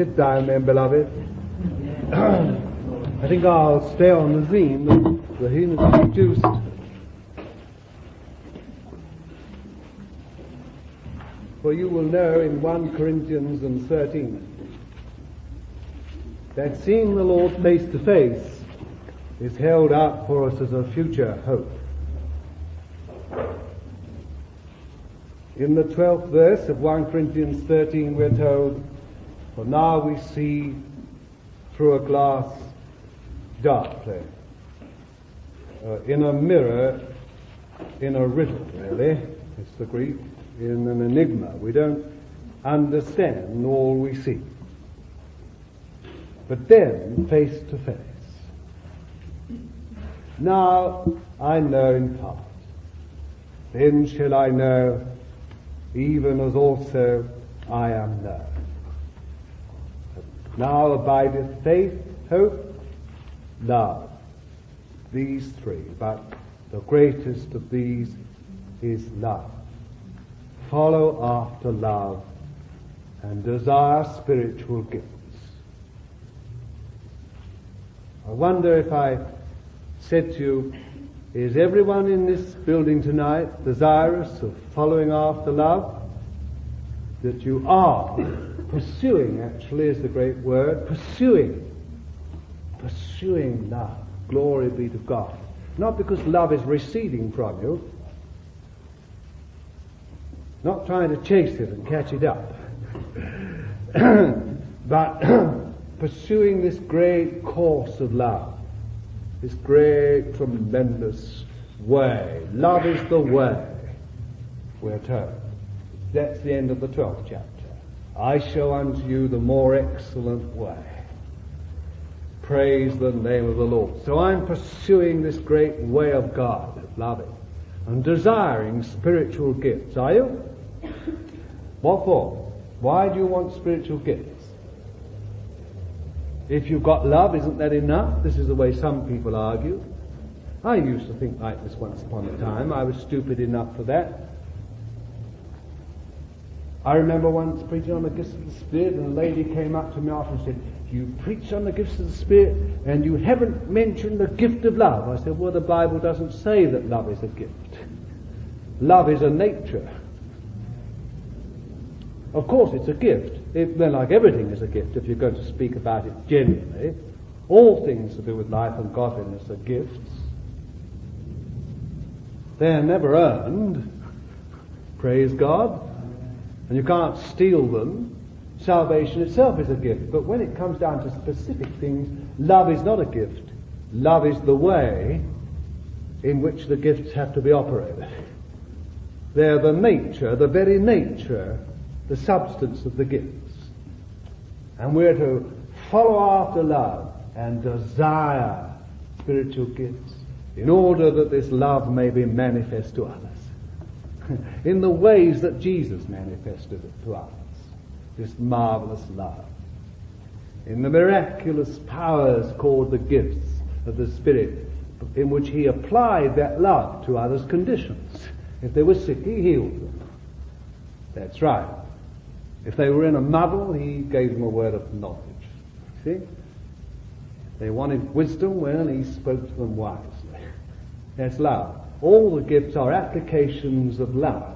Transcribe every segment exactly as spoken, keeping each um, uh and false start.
sit down then, beloved. I think I'll stay on the theme that the hymn has introduced. For you will know in First Corinthians and thirteen that seeing the Lord face to face is held up for us as a future hope. In the twelfth verse of First Corinthians thirteen we're told, for now we see through a glass darkly, uh, in a mirror, in a riddle really, it's the Greek, in an enigma. We don't understand all we see. But then, face to face. Now I know in part, then shall I know, even as also I am known. Now abideth faith, hope, love. These three, but the greatest of these is love. Follow after love and desire spiritual gifts. I wonder if I said to you, is everyone in this building tonight desirous of following after love? That you are pursuing, actually is the great word, pursuing, pursuing love. Glory be to God. Not because love is receding from you, not trying to chase it and catch it up, but pursuing this great course of love, this great, tremendous way. Love is the way, we're told. That's the end of the twelfth chapter. I show unto you the more excellent way. Praise the name of the Lord. So I'm pursuing this great way of God, of loving, and desiring spiritual gifts. Are you? What for? Why do you want spiritual gifts? If you've got love, isn't that enough? This is the way some people argue. I used to think like this once upon a time. I was stupid enough for that. I remember once preaching on the gifts of the Spirit, and a lady came up to me after and said, you preach on the gifts of the Spirit and you haven't mentioned the gift of love. I said, well, the Bible doesn't say that love is a gift. Love is a nature. Of course it's a gift. It, well, like everything is a gift if you're going to speak about it genuinely. All things to do with life and godliness are gifts. They're never earned. Praise God. And you can't steal them. Salvation itself is a gift. But when it comes down to specific things, love is not a gift. Love is the way in which the gifts have to be operated. They're the nature, the very nature, the substance of the gifts. And we're to follow after love and desire spiritual gifts in order that this love may be manifest to others. In the ways that Jesus manifested it to us. This marvelous love. In the miraculous powers called the gifts of the Spirit, in which he applied that love to others' conditions. If they were sick, he healed them. That's right. If they were in a muddle, he gave them a word of knowledge. See? They wanted wisdom, well, he spoke to them wisely. That's love. All the gifts are applications of love.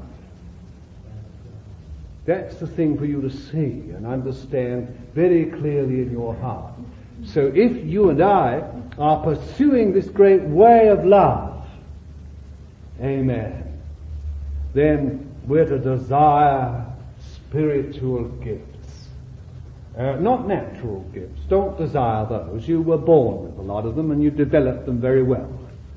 That's the thing for you to see and understand very clearly in your heart. So if you and I are pursuing this great way of love, amen, then we're to desire spiritual gifts. Uh, not natural gifts. Don't desire those. You were born with a lot of them and you developed them very well.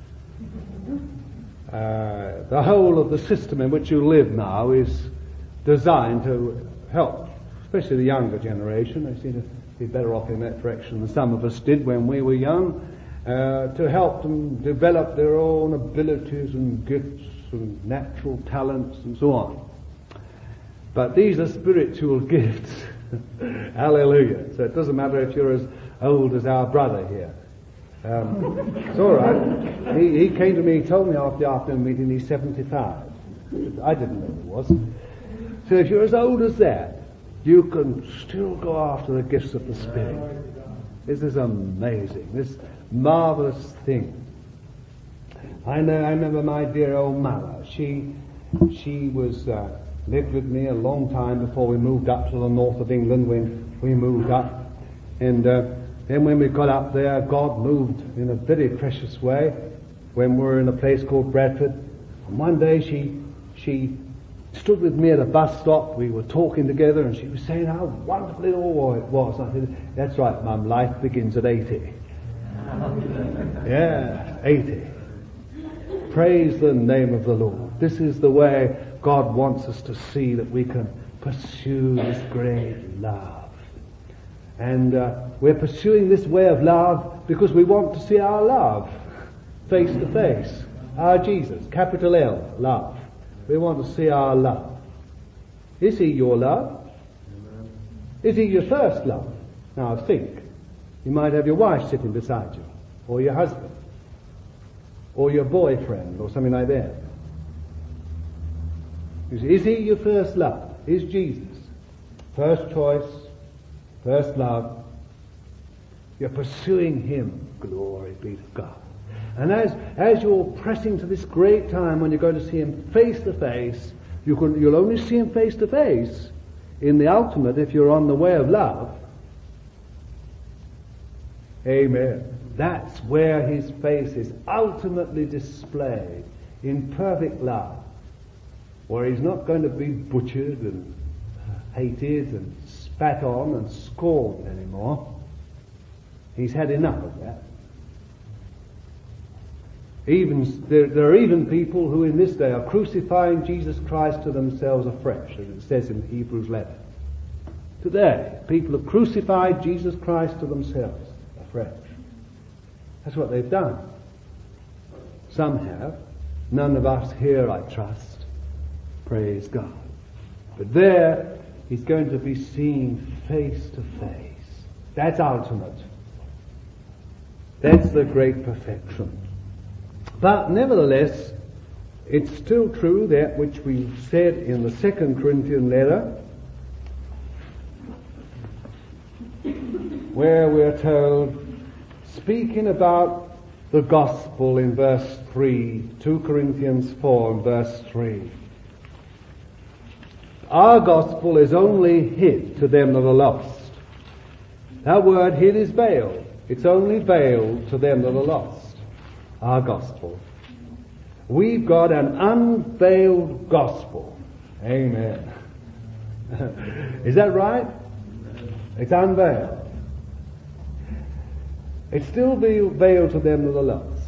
Uh, the whole of the system in which you live now is designed to help, especially the younger generation. They seem to be better off in that direction than some of us did when we were young, uh, to help them develop their own abilities and gifts and natural talents and so on. But these are spiritual gifts. Hallelujah. So it doesn't matter if you're as old as our brother here. Um, it's all right. He, he came to me, he told me after the afternoon meeting he's seventy-five. I didn't know he was. So if you're as old as that, you can still go after the gifts of the Spirit. This is amazing. This marvelous thing. I know. I remember my dear old mother. She she was uh, lived with me a long time before we moved up to the north of England. When we moved up, and uh, then when we got up there, God moved in a very precious way. When we were in a place called Bradford, and one day she she stood with me at a bus stop. We were talking together, and she was saying how wonderful it all it was. I said, "That's right, Mum. Life begins at eighty." Yeah, eighty. Praise the name of the Lord. This is the way God wants us to see that we can pursue this great love. And uh, we're pursuing this way of love because we want to see our love face to face. Our Jesus, capital L, love. We want to see our love. Is he your love? Is he your first love? Now think. You might have your wife sitting beside you, or your husband, or your boyfriend, or something like that. Is he your first love? Is Jesus first choice, first love? You're pursuing him. Glory be to God. And as as you're pressing to this great time when you're going to see him face to face, you can you'll only see him face to face in the ultimate if you're on the way of love. Amen. That's where his face is ultimately displayed in perfect love, where he's not going to be butchered and hated and spat on and scorned anymore. He's had enough of that. Even there, there are even people who in this day are crucifying Jesus Christ to themselves afresh, as it says in Hebrews eleven. Today, people have crucified Jesus Christ to themselves afresh. That's what they've done. Some have. None of us here, I trust. Praise God. But there, he's going to be seen face to face. That's ultimate. That's the great perfection. But nevertheless, it's still true that which we said in the Second Corinthian letter, where we're told, speaking about the gospel in verse three, Second Corinthians four and verse three. Our gospel is only hid to them that are lost. That word hid is veiled. It's only veiled to them that are lost. Our gospel. We've got an unveiled gospel. Amen. Is that right? It's unveiled. It's still veiled to them that are lost.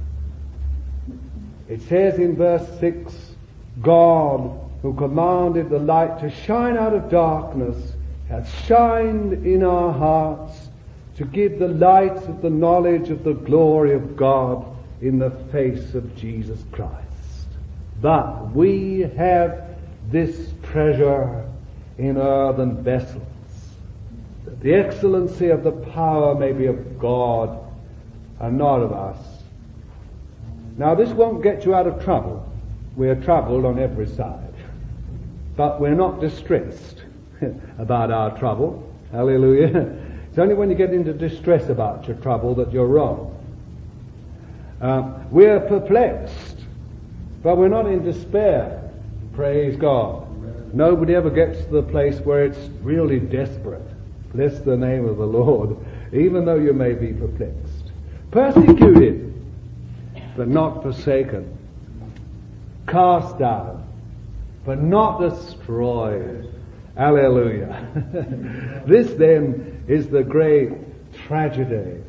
It says in verse six, God, who commanded the light to shine out of darkness, hath shined in our hearts to give the light of the knowledge of the glory of God in the face of Jesus Christ. But we have this treasure in earthen vessels, that the excellency of the power may be of God and not of us. Now this won't get you out of trouble. We're troubled on every side. But we're not distressed about our trouble. Hallelujah. It's only when you get into distress about your trouble that you're wrong. Uh, we're perplexed, but we're not in despair. Praise God. Nobody ever gets to the place where it's really desperate. Bless the name of the Lord, even though you may be perplexed. Persecuted, but not forsaken. Cast down, but not destroyed. Hallelujah. This then is the great tragedy.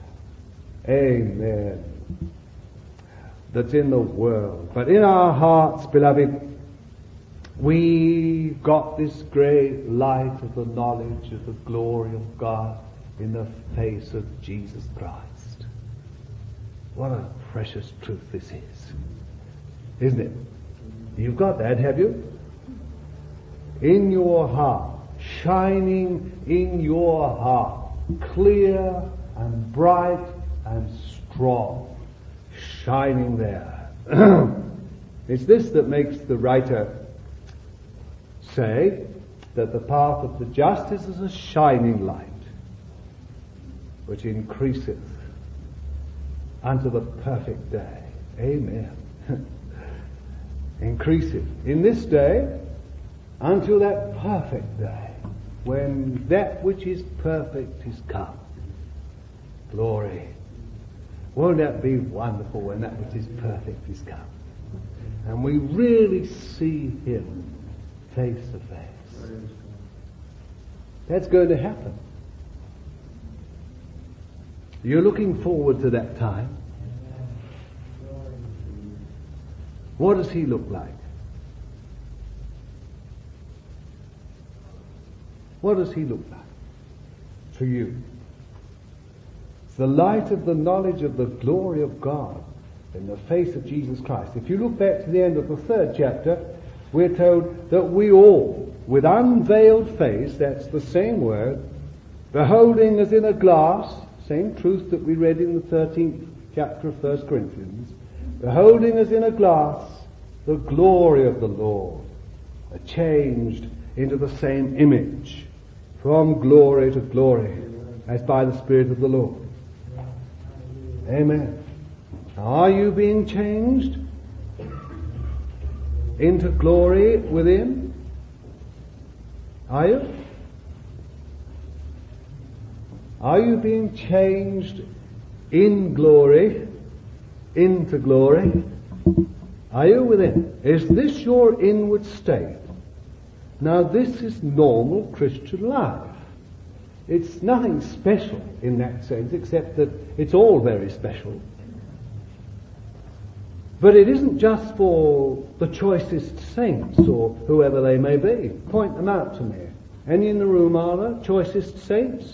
Amen. That's in the world. But in our hearts, beloved, we've got this great light of the knowledge of the glory of God in the face of Jesus Christ. What a precious truth this is. Isn't it? You've got that, have you? In your heart, shining in your heart, clear and bright and strong, shining there. It's this that makes the writer say, that the path of the just is as a shining light, which increaseth unto the perfect day. Amen. Increaseth in this day until that perfect day, when that which is perfect is come. Glory. Won't that be wonderful when that which is perfect is come? And we really see him face to face. That's going to happen. You're looking forward to that time. What does he look like? What does he look like to you? It's the light of the knowledge of the glory of God in the face of Jesus Christ. If you look back to the end of the third chapter, we're told that we all, with unveiled face, that's the same word, beholding as in a glass, same truth that we read in the thirteenth chapter of First Corinthians, beholding as in a glass the glory of the Lord, are changed into the same image, from glory to glory, as by the Spirit of the Lord. Amen. Are you being changed into glory within? Are you? Are you being changed in glory into glory? Are you within? Is this your inward state? Now this is normal Christian life. It's nothing special in that sense, except that it's all very special. But it isn't just for the choicest saints or whoever they may be. Point them out to me. Any in the room, are there? Choicest saints?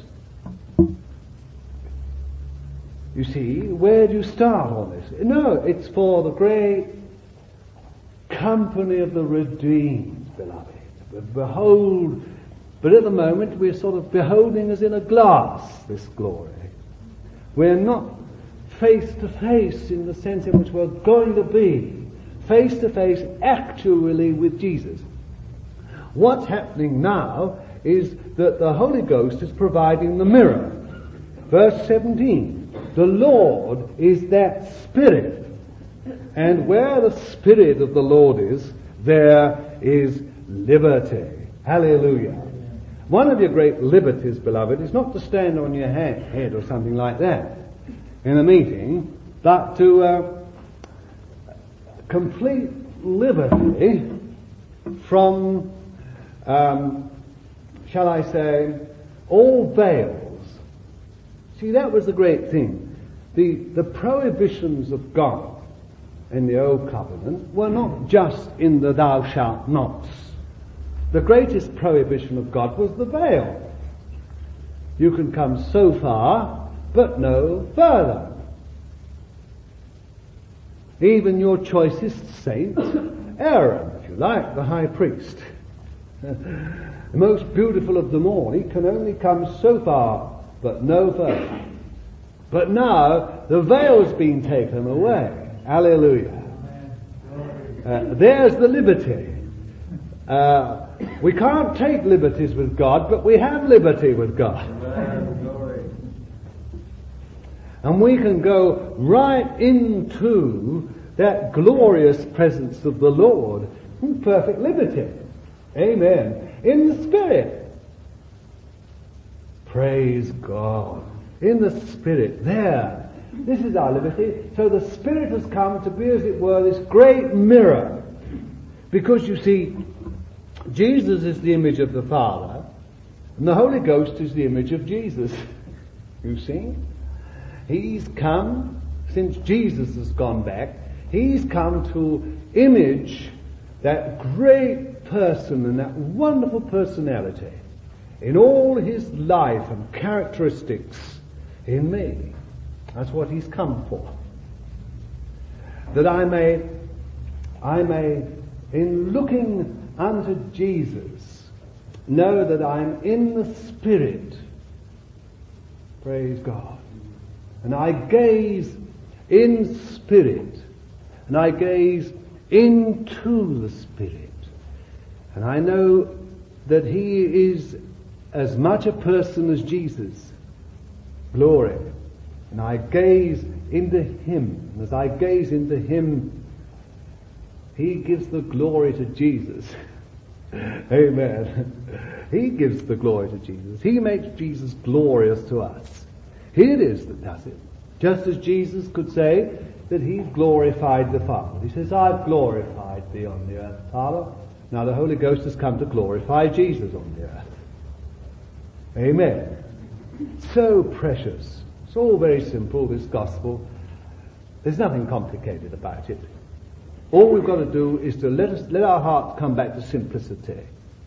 You see, where do you start on this? No, it's for the great company of the redeemed, beloved. Behold, but at the moment we're sort of beholding as in a glass this glory. We're not face to face in the sense in which we're going to be face to face actually with Jesus. What's happening now is that the Holy Ghost is providing the mirror. Verse seventeen, the Lord is that Spirit, and where the Spirit of the Lord is, there is liberty. Hallelujah. One of your great liberties, beloved, is not to stand on your head or something like that in a meeting, but to uh, complete liberty from, um, shall I say, all veils. See, that was the great thing. The, the prohibitions of God in the Old Covenant were not just in the thou shalt nots. The greatest prohibition of God was the veil. You can come so far, but no further. Even your choicest saint, Aaron, if you like, the high priest, the most beautiful of them all, he can only come so far, but no further. But now, the veil's been taken away. Hallelujah. Uh, there's the liberty. Uh, we can't take liberties with God, but we have liberty with God. And we can go right into that glorious presence of the Lord in perfect liberty. Amen. In the Spirit. Praise God. In the Spirit. There. This is our liberty. So the Spirit has come to be, as it were, this great mirror. Because you see, Jesus is the image of the Father, and the Holy Ghost is the image of Jesus. You see? He's come, since Jesus has gone back, he's come to image that great person and that wonderful personality in all his life and characteristics in me. That's what he's come for. That I may, I may, in looking unto Jesus, know that I'm in the Spirit. Praise God. And I gaze in Spirit. And I gaze into the Spirit. And I know that he is as much a person as Jesus. Glory. And I gaze into him. And as I gaze into him, he gives the glory to Jesus. Amen. He gives the glory to Jesus. He makes Jesus glorious to us. He it is that does it. Just as Jesus could say that he glorified the Father. He says, I've glorified thee on the earth, Father. Now the Holy Ghost has come to glorify Jesus on the earth. Amen. So precious. It's all very simple, this gospel. There's nothing complicated about it. All we've got to do is to let us let our hearts come back to simplicity.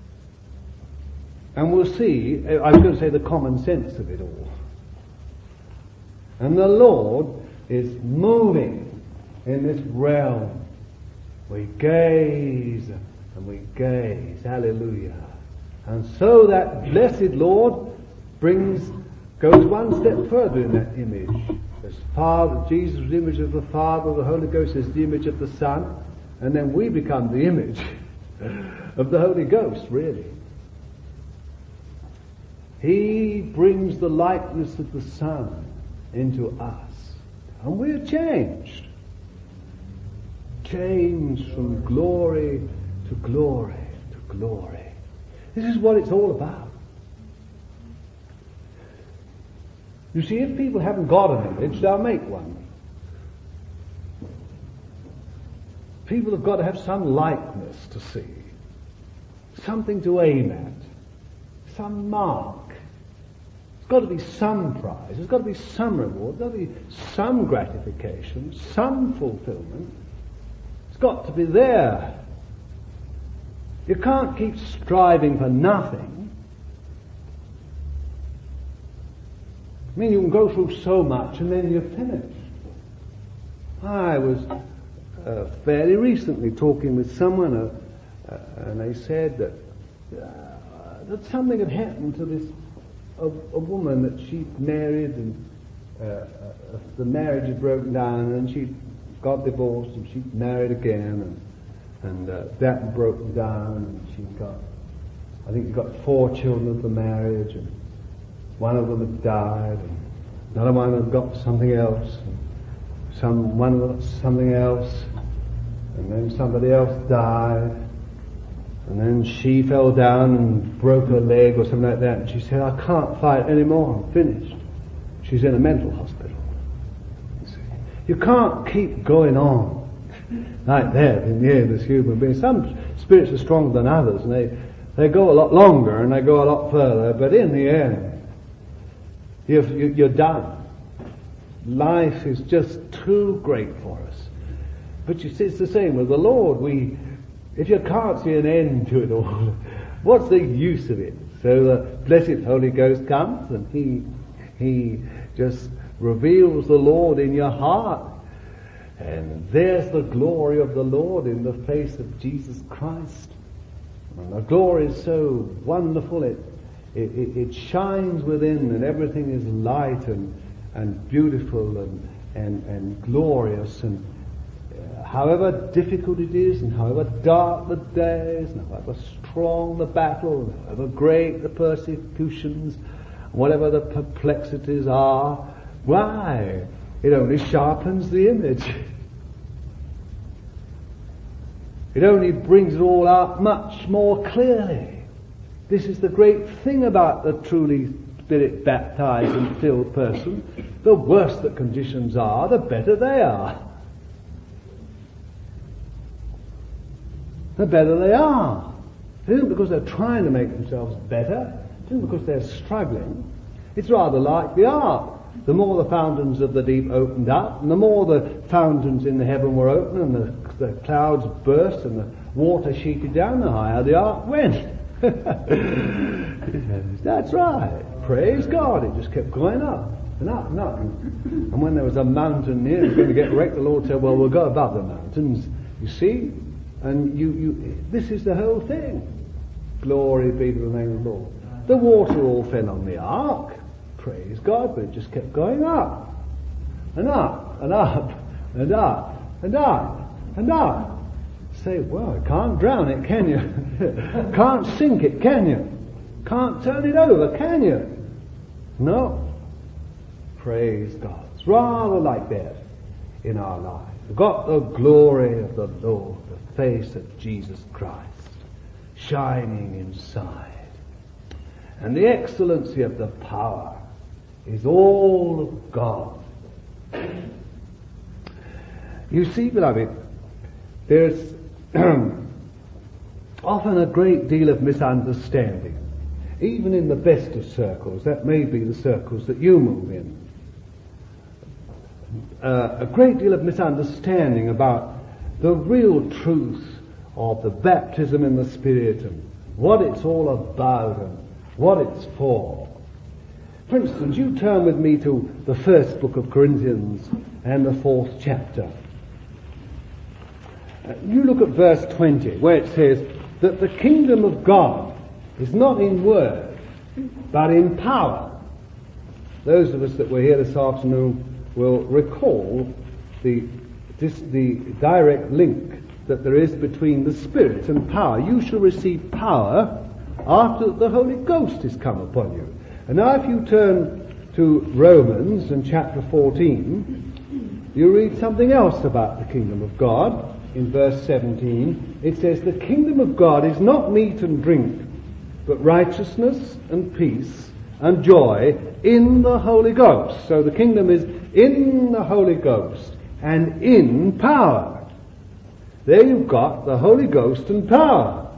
And we'll see, I was going to say, the common sense of it all. And the Lord is moving in this realm. We gaze and we gaze. Hallelujah. And so that blessed Lord brings, goes one step further in that image. As Father, Jesus is the image of the Father, the Holy Ghost is the image of the Son, and then we become the image of the Holy Ghost, really. He brings the likeness of the Son into us, and we're changed. Changed from glory to glory to glory. This is what it's all about. You see, if people haven't got an image, they'll make one. People have got to have some likeness to see, something to aim at, some mark. There's got to be some prize, there's got to be some reward, there's got to be some gratification, some fulfillment. It's got to be there. You can't keep striving for nothing. I mean, you can go through so much and then you're finished. I was uh, fairly recently talking with someone uh, uh, and they said that, uh, that something had happened to this a, a woman that she'd married and uh, uh, the marriage had broken down and she got divorced and she married again and, and uh, that had broken down and she got, I think she got four children of the marriage and one of them had died, and another one had got something else, and some one of them something else, and then somebody else died, and then she fell down and broke her leg or something like that, and she said, I can't fight anymore, I'm finished. She's in a mental hospital. You see. You can't keep going on like that in the end as human beings. Some spirits are stronger than others, and they, they go a lot longer and they go a lot further, but in the end, You've, you're done. Life is just too great for us. But you see, it's the same with the Lord. We, if you can't see an end to it all, what's the use of it? So the blessed Holy Ghost comes and He, He just reveals the Lord in your heart. And there's the glory of the Lord in the face of Jesus Christ. And the glory is so wonderful, it It, it, it shines within and everything is light and, and beautiful and, and, and glorious and uh, however difficult it is and however dark the days and however strong the battle and however great the persecutions, whatever the perplexities are, why? It only sharpens the image. It only brings it all out much more clearly. This is the great thing about the truly Spirit-baptized and filled person. The worse the conditions are, the better they are. The better they are. It isn't because they're trying to make themselves better. It isn't because they're struggling. It's rather like the ark. The more the fountains of the deep opened up, and the more the fountains in the heaven were open, and the, the clouds burst, and the water sheeted down, the higher the ark went. That's right. Praise God. It just kept going up and up and up. And when there was a mountain near, it was going to get wrecked, the Lord said, well, we'll go above the mountains. You see? And you, you, this is the whole thing. Glory be to the name of the Lord. The water all fell on the ark. Praise God. But it just kept going up and up and up and up and up and up. Say, well, can't drown it, can you? Can't sink it, can you? Can't turn it over, can you? No. Praise God. It's rather like that in our life. We've got the glory of the Lord, the face of Jesus Christ, shining inside. And the excellency of the power is all of God. You see, beloved, there's often a great deal of misunderstanding, even in the best of circles. That may be the circles that you move in. Uh, a great deal of misunderstanding about the real truth of the baptism in the Spirit and what it's all about and what it's for. For instance, you turn with me to the first book of Corinthians and the fourth chapter. Uh, you look at verse twenty, where it says that the kingdom of God is not in word, but in power. Those of us that were here this afternoon will recall the, this, the direct link that there is between the Spirit and power. You shall receive power after the Holy Ghost is come upon you. And now if you turn to Romans and chapter fourteen, you read something else about the kingdom of God. In verse seventeen, it says, the kingdom of God is not meat and drink, but righteousness and peace and joy in the Holy Ghost. So the kingdom is in the Holy Ghost and in power. There you've got the Holy Ghost and power.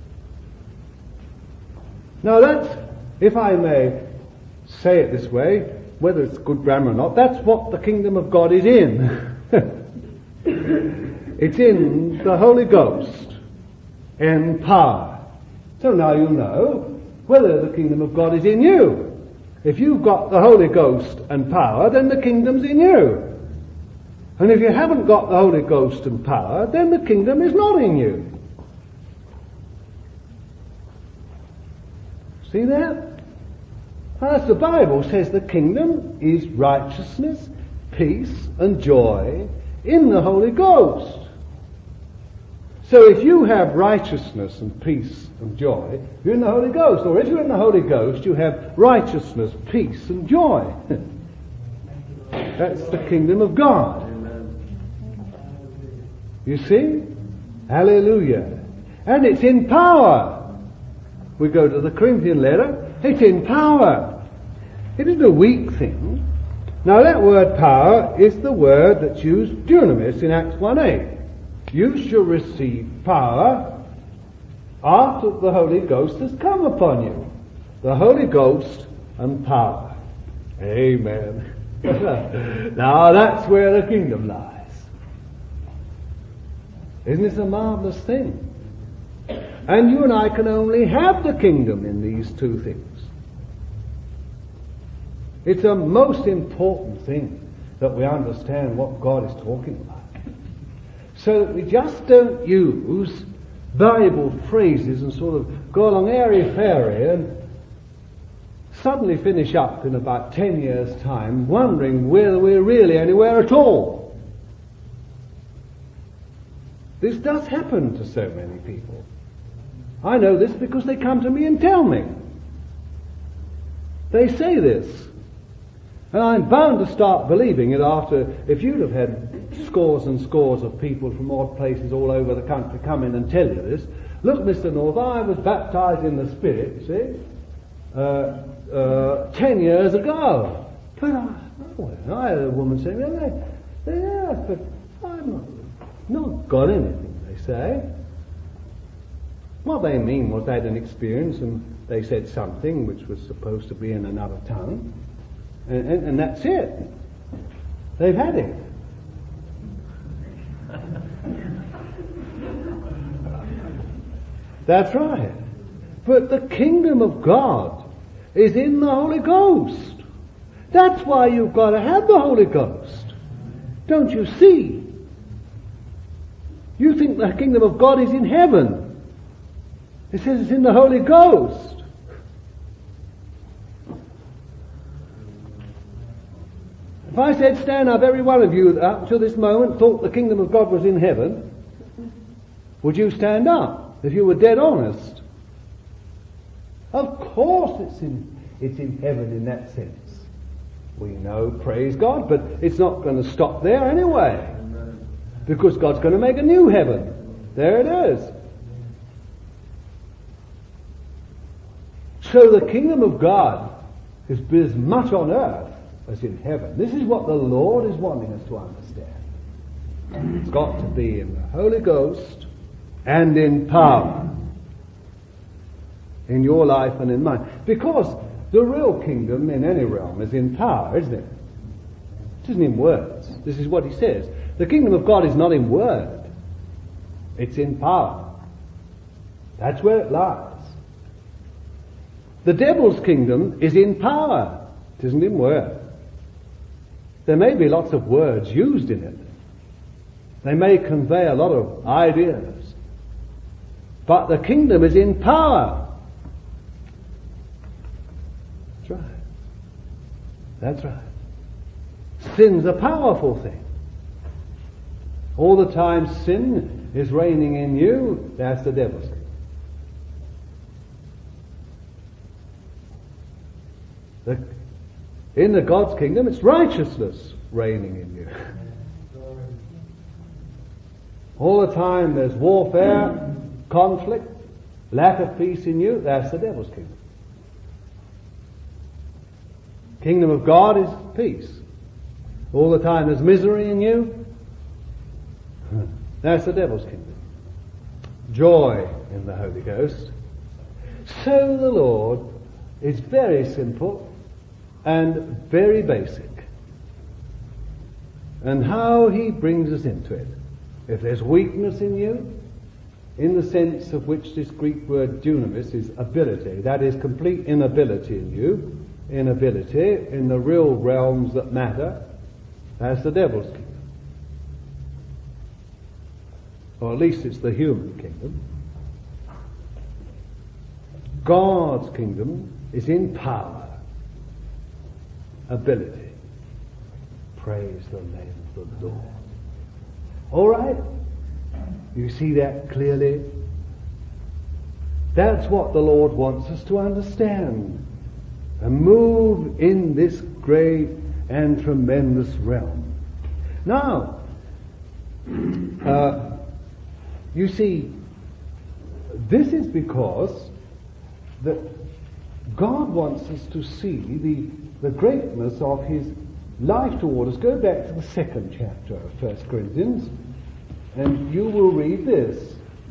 Now that's, if I may say it this way, whether it's good grammar or not, that's what the kingdom of God is in. It's in the Holy Ghost and power. So now you know whether the kingdom of God is in you. If you've got the Holy Ghost and power, then the kingdom's in you. And if you haven't got the Holy Ghost and power, then the kingdom is not in you. See that? As the Bible says, the kingdom is righteousness, peace, and joy in the Holy Ghost. So if you have righteousness and peace and joy, you're in the Holy Ghost. Or if you're in the Holy Ghost, you have righteousness, peace, and joy. That's the kingdom of God. You see? Hallelujah. And it's in power. We go to the Corinthian letter. It's in power. It isn't a weak thing. Now that word power is the word that's used dunamis in Acts one eight. You shall receive power after the Holy Ghost has come upon you. The Holy Ghost and power. Amen. Now that's where the kingdom lies. Isn't this a marvelous thing? And you and I can only have the kingdom in these two things. It's a most important thing that we understand what God is talking about. So that we just don't use Bible phrases and sort of go along airy-fairy and suddenly finish up in about ten years' time wondering whether we're really anywhere at all. This does happen to so many people. I know this because they come to me and tell me. They say this. And I'm bound to start believing it after, if you'd have had scores and scores of people from odd places all over the country come in and tell you this. Look, Mister North, I was baptized in the Spirit, you see, uh, uh, ten years ago. But I, oh, I had a woman say, well, they, they, yeah, but I've not, not got anything, they say. What they mean was they had an experience and they said something which was supposed to be in another tongue. And, and, and that's it. They've had it. That's right. But the kingdom of God is in the Holy Ghost. That's why you've got to have the Holy Ghost. Don't you see? You think the kingdom of God is in heaven. It says it's in the Holy Ghost. If I said, stand up, every one of you up to this moment thought the kingdom of God was in heaven, Would you stand up if you were dead honest? Of course it's in, it's in heaven in that sense. We know, praise God, but it's not going to stop there anyway. Because God's going to make a new heaven. There it is. So the kingdom of God is as much on earth as in heaven. This is what the Lord is wanting us to understand. It's got to be in the Holy Ghost and in power. In your life and in mine. Because the real kingdom in any realm is in power, isn't it? It isn't in words. This is what he says. The kingdom of God is not in word. It's in power. That's where it lies. The devil's kingdom is in power. It isn't in word. There may be lots of words used in it. They may convey a lot of ideas. But the kingdom is in power. That's right. That's right. Sin's a powerful thing. All the time sin is reigning in you, that's the devil's kingdom. The, in the God's kingdom, it's righteousness reigning in you. All the time there's warfare, conflict, lack of peace in you, that's the devil's kingdom. Kingdom of God is peace. All the time there's misery in you, that's the devil's kingdom. Joy in the Holy Ghost. So the Lord is very simple and very basic. And how he brings us into it. If there's weakness in you, in the sense of which this Greek word dunamis is ability, that is complete inability in you, inability in the real realms that matter, that's the devil's kingdom. Or at least it's the human kingdom. God's kingdom is in power, ability. Praise the name of the Lord. All right? You see that clearly? That's what the Lord wants us to understand and move in this great and tremendous realm. Now, uh, you see, this is because that God wants us to see the, the greatness of his life toward us. Go back to the second chapter of First Corinthians, and you will read this.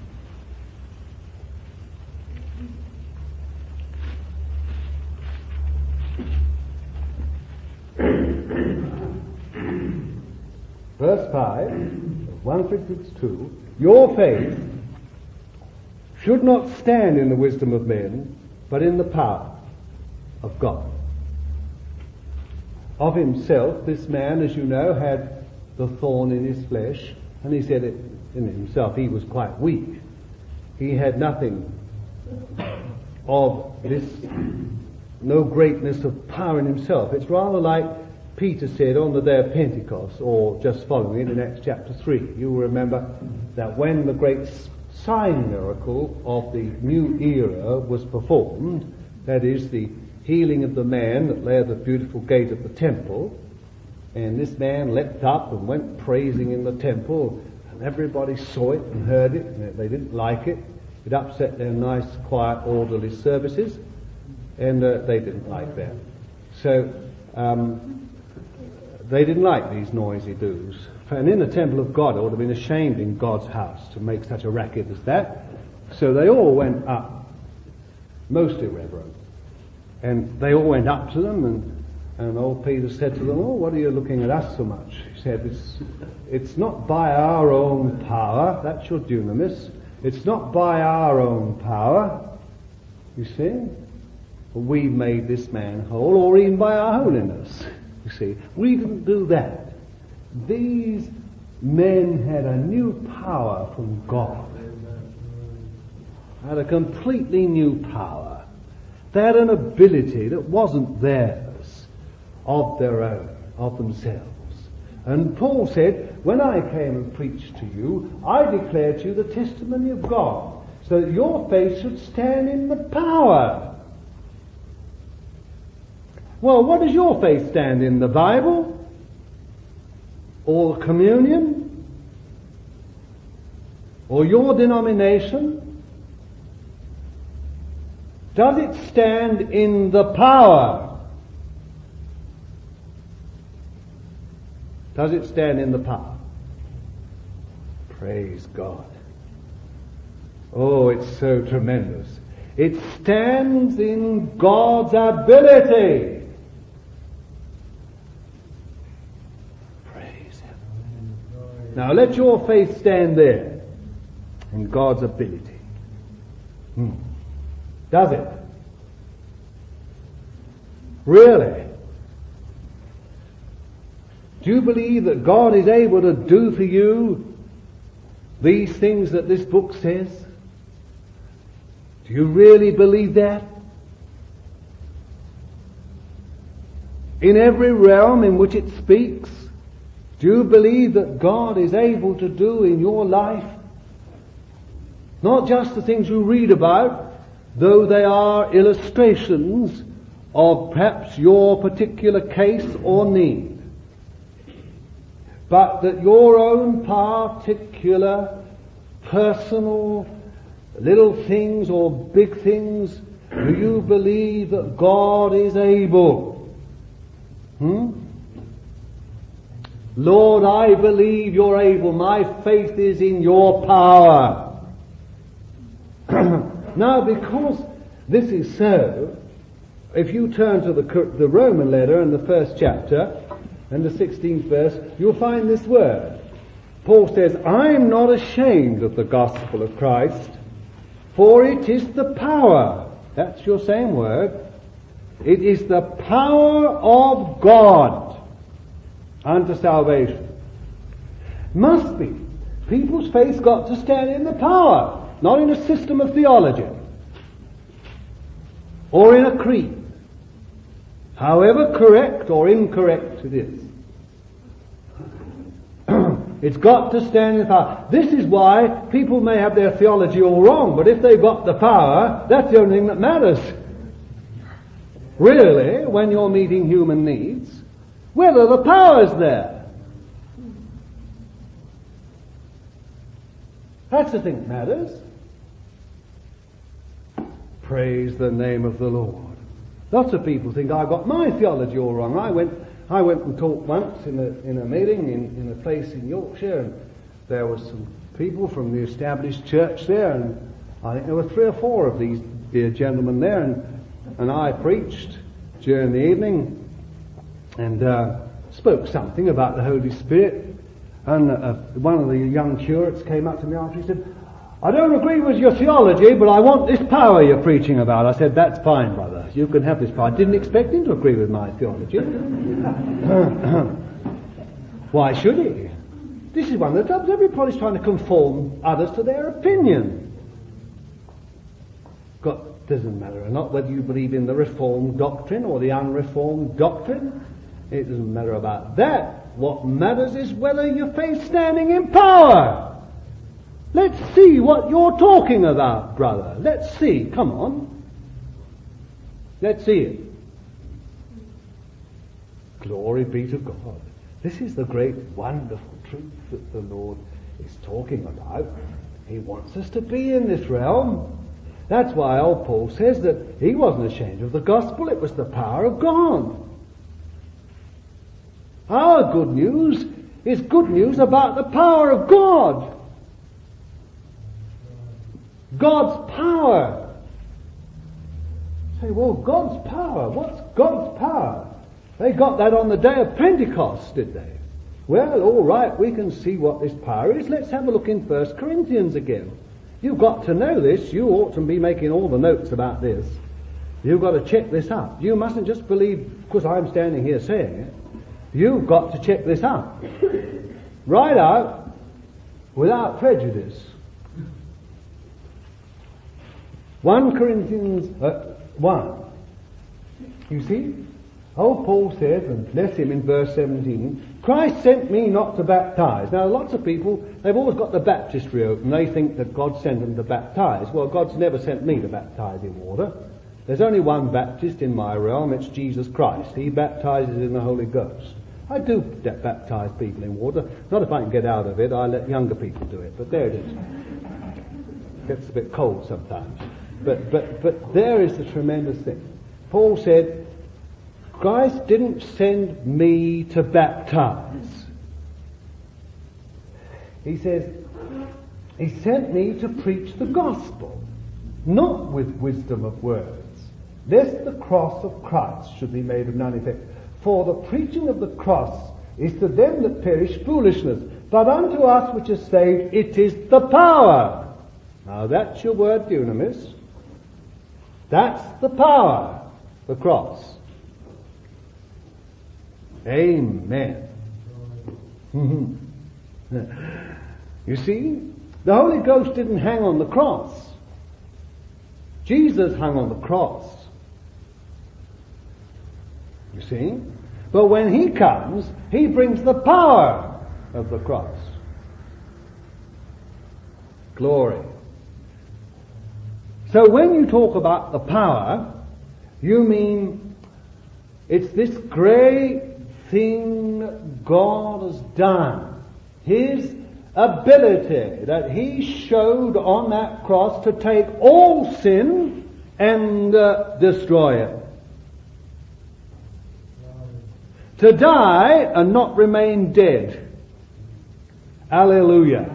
Verse five, First Corinthians two, your faith should not stand in the wisdom of men, but in the power of God. Of himself, this man, as you know, had the thorn in his flesh, and he said it in himself, he was quite weak. He had nothing of this, no greatness of power in himself. It's rather like Peter said on the day of Pentecost, or just following it in Acts chapter three. You will remember that when the great sign miracle of the new era was performed, that is the healing of the man that lay at the beautiful gate of the temple, and this man leapt up and went praising in the temple, and everybody saw it and heard it, and they didn't like it. It upset their nice, quiet, orderly services, and uh, they didn't like that. So um, they didn't like these noisy doos. And in the temple of God, it would have been ashamed in God's house to make such a racket as that. So they all went up, most irreverent. And they all went up to them, and, and old Peter said to them, oh, what are you looking at us so much? He said, it's, it's not by our own power, that's your dunamis, it's not by our own power, you see, we made this man whole, or even by our holiness, you see. We didn't do that. These men had a new power from God, had a completely new power. They had an ability that wasn't theirs, of their own, of themselves. And Paul said, when I came and preached to you, I declared to you the testimony of God, so that your faith should stand in the power. Well, what does your faith stand in? The Bible? Or communion? Or your denomination? Does it stand in the power? Does it stand in the power? Praise God. Oh, it's so tremendous. It stands in God's ability. Praise Him. Now let your faith stand there in God's ability. Hmm. Does it? Really? Do you believe that God is able to do for you these things that this book says? Do you really believe that? In every realm in which it speaks, do you believe that God is able to do in your life? Not just the things you read about, though they are illustrations of perhaps your particular case or need, but that your own particular, personal, little things or big things, do you believe that God is able? Hmm? Lord, I believe you're able. My faith is in your power. Now, because this is so, if you turn to the, the Roman letter in the first chapter, and the sixteenth verse, you'll find this word. Paul says, I am not ashamed of the gospel of Christ, for it is the power. That's your same word. It is the power of God unto salvation. Must be. People's faith's got to stand in the power, not in a system of theology or in a creed, however correct or incorrect it is. It's got to stand in the power. This is why people may have their theology all wrong, but if they've got the power, that's the only thing that matters. Really, when you're meeting human needs, whether the power's there. That's the thing that matters. Praise the name of the Lord. Lots of people think I've got my theology all wrong. I went I went and talked once in a, in a meeting in, in a place in Yorkshire, and there were some people from the established church there, and I think there were three or four of these dear gentlemen there, and, and I preached during the evening and uh, spoke something about the Holy Spirit, and uh, one of the young curates came up to me after. He said, I don't agree with your theology, but I want this power you're preaching about. I said, that's fine, brother. You can have this power. I didn't expect him to agree with my theology. Why should he? This is one of the troubles. Everybody's trying to conform others to their opinion. God, doesn't matter or not whether you believe in the Reformed doctrine or the unreformed doctrine. It doesn't matter about that. What matters is whether your faith's standing in power. Let's see what you're talking about, brother. Let's see. Come on. Let's see it. Glory be to God. This is the great, wonderful truth that the Lord is talking about. He wants us to be in this realm. That's why old Paul says that he wasn't ashamed of the gospel. It was the power of God. Our good news is good news about the power of God. God's power. Say, well, God's power. What's God's power? They got that on the day of Pentecost, did they? Well, all right, we can see what this power is. Let's have a look in First Corinthians again. You've got to know this. You ought to be making all the notes about this. You've got to check this up. You mustn't just believe because I'm standing here saying it. You've got to check this up. Right out, without prejudice. First Corinthians uh, one. You see? Old Paul says, and bless him in verse seventeen, Christ sent me not to baptize. Now, lots of people, they've always got the baptistry open. They think that God sent them to baptize. Well, God's never sent me to baptize in water. There's only one Baptist in my realm. It's Jesus Christ. He baptizes in the Holy Ghost. I do baptize people in water. Not if I can get out of it. I let younger people do it. But there it is. It gets a bit cold sometimes. But, but, but there is the tremendous thing. Paul said, Christ didn't send me to baptize. He says, he sent me to preach the gospel, not with wisdom of words, lest the cross of Christ should be made of none effect. For the preaching of the cross is to them that perish foolishness, but unto us which are saved it is the power. Now that's your word, dunamis. That's the power, the cross. Amen. You see, the Holy Ghost didn't hang on the cross. Jesus hung on the cross. You see? But when he comes, he brings the power of the cross. Glory. So when you talk about the power, you mean it's this great thing God has done. His ability that he showed on that cross to take all sin and uh, destroy it. To die and not remain dead. Hallelujah.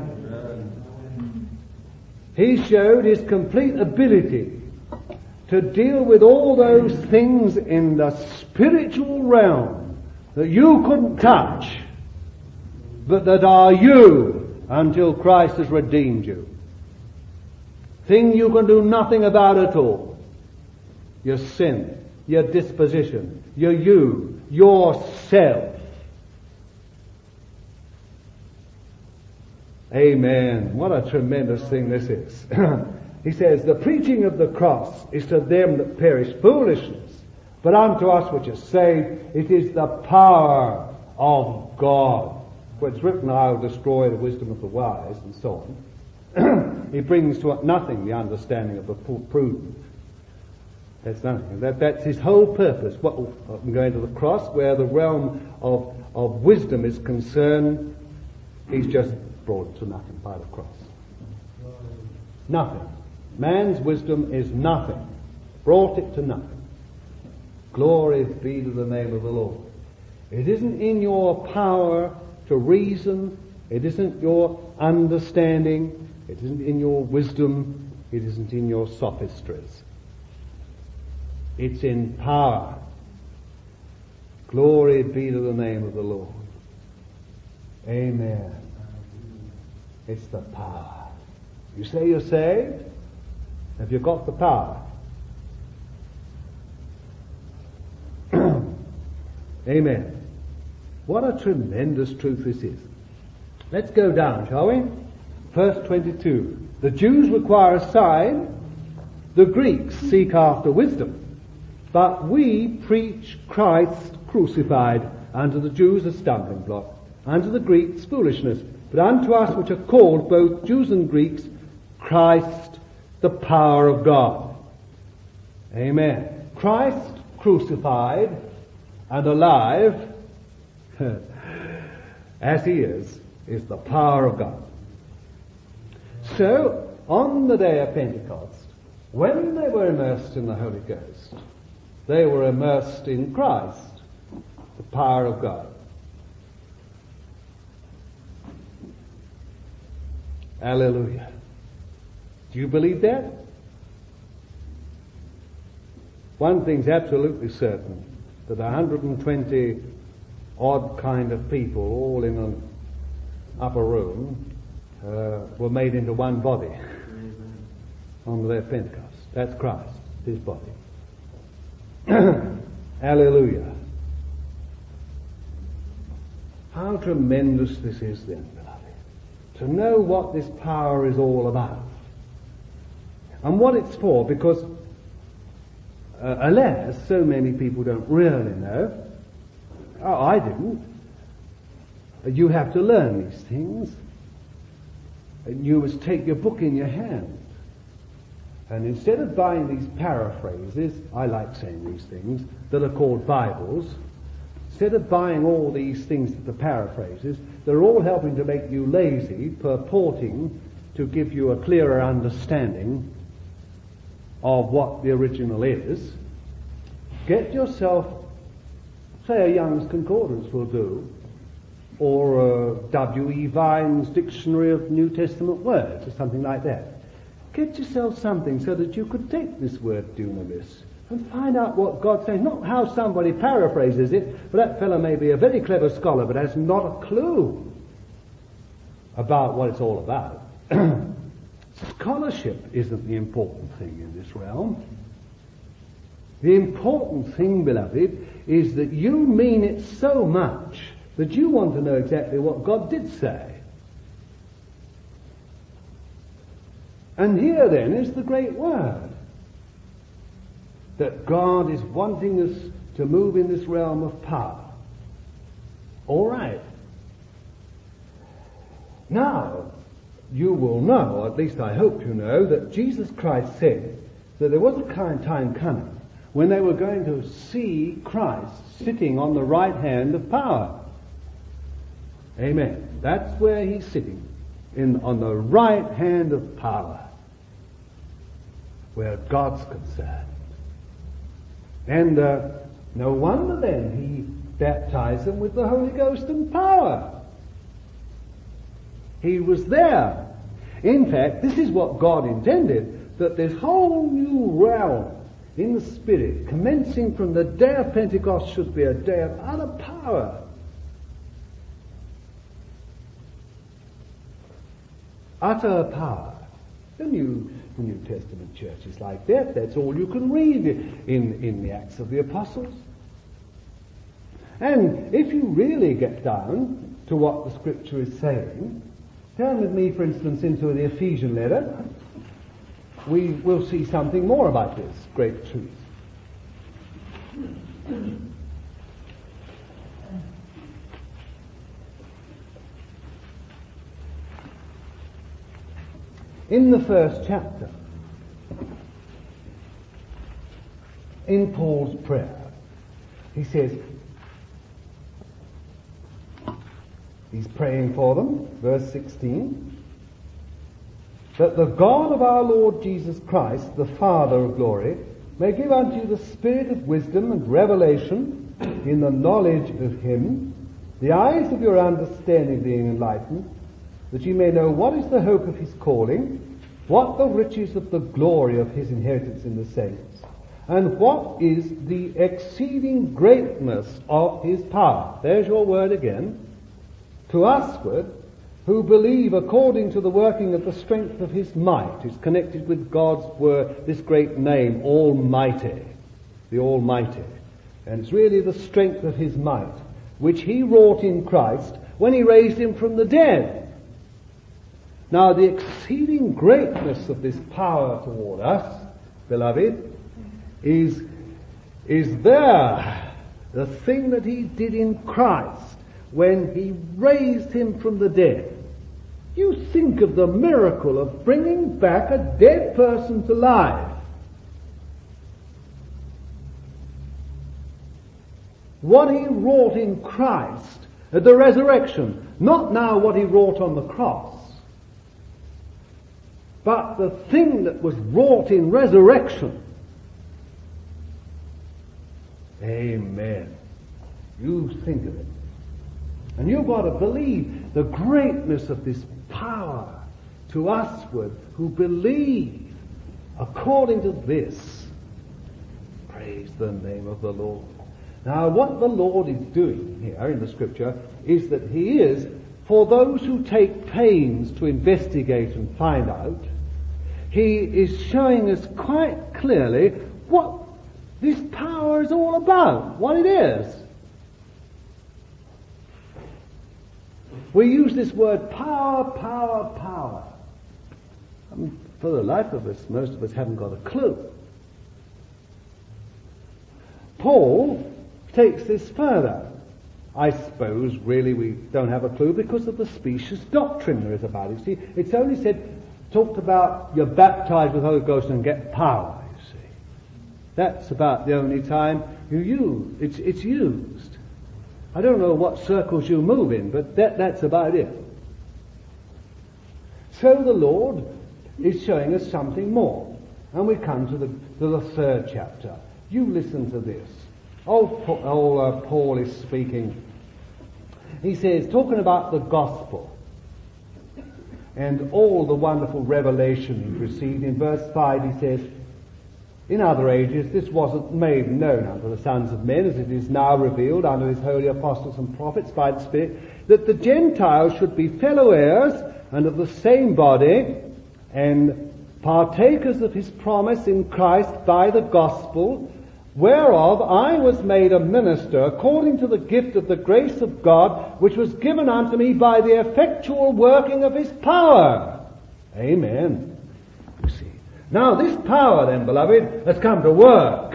He showed his complete ability to deal with all those things in the spiritual realm that you couldn't touch, but that are you until Christ has redeemed you. Thing you can do nothing about at all. Your sin, your disposition, your you, yourself. Amen. What a tremendous thing this is. He says, the preaching of the cross is to them that perish foolishness, but unto us which are saved, it is the power of God. For it's written, I will destroy the wisdom of the wise, and so on. He brings to nothing the understanding of the prudent. That's nothing. That, that's his whole purpose. What, I'm going to the cross, where the realm of, of wisdom is concerned, he's just brought to nothing by the cross. Nothing. Man's wisdom is nothing. Brought it to nothing. Glory be to the name of the Lord. It isn't in your power to reason. It isn't your understanding. It isn't in your wisdom. It isn't in your sophistries. It's in power. Glory be to the name of the Lord. Amen. It's the power. You say you're saved? Have you got the power? Amen. What a tremendous truth this is. Let's go down, shall we? Verse twenty-two. The Jews require a sign, the Greeks seek after wisdom, but we preach Christ crucified, unto the Jews a stumbling block, unto the Greeks foolishness, but unto us which are called, both Jews and Greeks, Christ the power of God. Amen. Christ crucified and alive, as he is, is the power of God. So, on the day of Pentecost, when they were immersed in the Holy Ghost, they were immersed in Christ, the power of God. Hallelujah. Do you believe that? One thing's absolutely certain, that one hundred twenty odd kind of people, all in an upper room, uh, were made into one body on the day of Pentecost. That's Christ, his body. Hallelujah. How tremendous this is then, beloved, to know what this power is all about and what it's for, because uh, alas, so many people don't really know. Oh, I didn't. you have to learn these things. And you must take your book in your hand. And instead of buying these paraphrases, I like saying these things, that are called Bibles, instead of buying all these things that are paraphrases, they're all helping to make you lazy, purporting to give you a clearer understanding of what the original is. Get yourself, say a Young's Concordance will do, or W E Vine's Dictionary of New Testament Words, or something like that. Get yourself something so that you could take this word dunamis and find out what God's saying. Not how somebody paraphrases it, but that fellow may be a very clever scholar, but has not a clue about what it's all about. Scholarship isn't the important thing in this realm. The important thing, beloved, is that you mean it so much that you want to know exactly what God did say. And here then is the great word, that God is wanting us to move in this realm of power. All right. Now, you will know, or at least I hope you know, that Jesus Christ said that there was a kind time coming when they were going to see Christ sitting on the right hand of power. Amen. That's where he's sitting, in on the right hand of power, where God's concerned. And uh, no wonder then he baptized them with the Holy Ghost and power. He was there. In fact, this is what God intended, that this whole new realm in the Spirit, commencing from the day of Pentecost, should be a day of utter power. Utter power. The New, the New Testament church is like that. That's all you can read in, in the Acts of the Apostles. And if you really get down to what the Scripture is saying, turn with me, for instance, into the Ephesian letter. We will see something more about this great truth. In the first chapter, in Paul's prayer, he says, he's praying for them, verse sixteen, that the God of our Lord Jesus Christ, the Father of glory, may give unto you the spirit of wisdom and revelation in the knowledge of him, the eyes of your understanding being enlightened, that ye may know what is the hope of his calling, what the riches of the glory of his inheritance in the saints, and what is the exceeding greatness of his power. There's your word again. To usward, who believe according to the working of the strength of his might, is connected with God's word, this great name, Almighty, the Almighty. And it's really the strength of his might, which he wrought in Christ when he raised him from the dead. Now, the exceeding greatness of this power toward us, beloved, is, is there, the thing that he did in Christ when he raised him from the dead. You think of the miracle of bringing back a dead person to life. What he wrought in Christ at the resurrection, not now what he wrought on the cross, but the thing that was wrought in resurrection. Amen. You think of it. And you've got to believe the greatness of this power to usward who believe according to this. Praise the name of the Lord. Now, what the Lord is doing here in the Scripture is that he is, for those who take pains to investigate and find out, he is showing us quite clearly what this power is all about, what it is. We use this word power, power, power. I mean, for the life of us, most of us haven't got a clue. Paul takes this further. I suppose really we don't have a clue because of the specious doctrine there is about it. See, it's only said, talked about you're baptized with the Holy Ghost and get power, you see. That's about the only time you use it's it's used. I don't know what circles you move in, but that, that's about it. So the Lord is showing us something more. And we come to the, to the third chapter. You listen to this. Old, old uh, Paul is speaking. He says, talking about the gospel and all the wonderful revelation he received. In verse five he says, in other ages this wasn't made known unto the sons of men, as it is now revealed unto his holy apostles and prophets by the Spirit, that the Gentiles should be fellow heirs and of the same body, and partakers of his promise in Christ by the gospel, whereof I was made a minister according to the gift of the grace of God, which was given unto me by the effectual working of his power. Amen. You see. Now this power then, beloved, has come to work.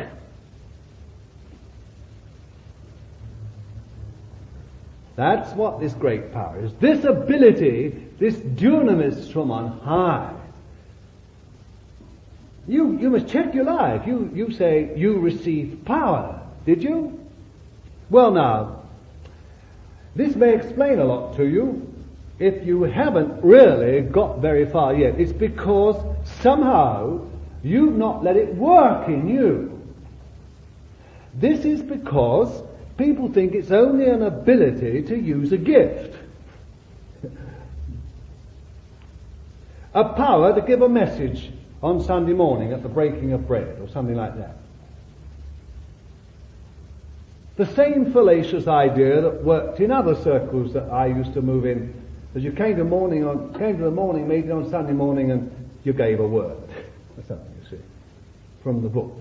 That's what this great power is. This ability, this dunamis from on high. You you must check your life. You you say you received power. Did you? Well now, this may explain a lot to you if you haven't really got very far yet. It's because somehow you've not let it work in you. This is because people think it's only an ability to use a gift. A power to give a message on Sunday morning at the breaking of bread or something like that. The same fallacious idea that worked in other circles that I used to move in, as you came to morning on came to the morning meeting on Sunday morning and you gave a word or something, you see, from the book.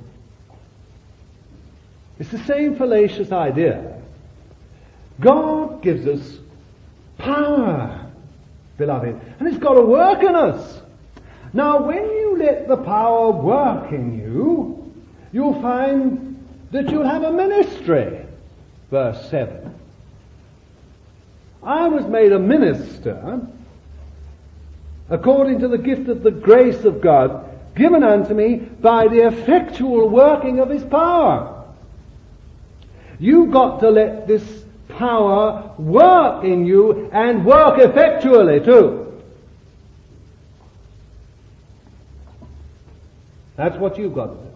It's the same fallacious idea. God gives us power, beloved, and it's got to work in us. Now, when you let the power work in you, you'll find that you'll have a ministry. Verse seven. I was made a minister according to the gift of the grace of God given unto me by the effectual working of his power. You've got to let this power work in you and work effectually too. That's what you've got to do.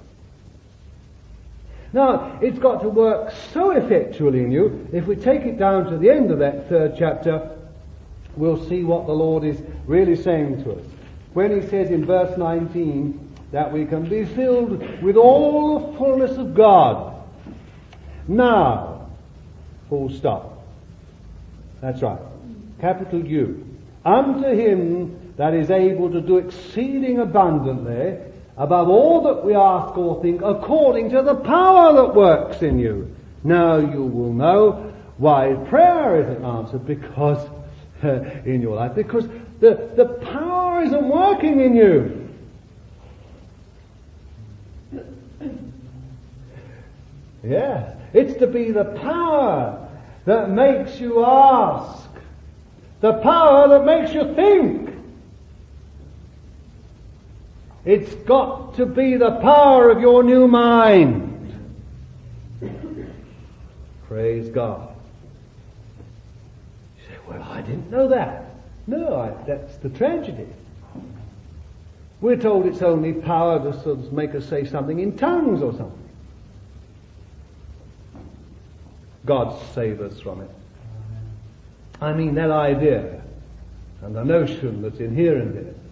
Now, it's got to work so effectually in you, if we take it down to the end of that third chapter, we'll see what the Lord is really saying to us. When he says in verse nineteen that we can be filled with all the fullness of God. Now, full stop. That's right. Capital U. Unto him that is able to do exceeding abundantly above all that we ask or think, according to the power that works in you. Now you will know why prayer isn't answered because uh, in your life, because the, the power isn't working in you. Yes, it's to be the power that makes you ask, the power that makes you think. It's got to be the power of your new mind. Praise God. You say, well, I didn't know that. No, I, that's the tragedy. We're told it's only power to sort of make us say something in tongues or something. God save us from it. I mean, that idea and the notion that's inherent in it.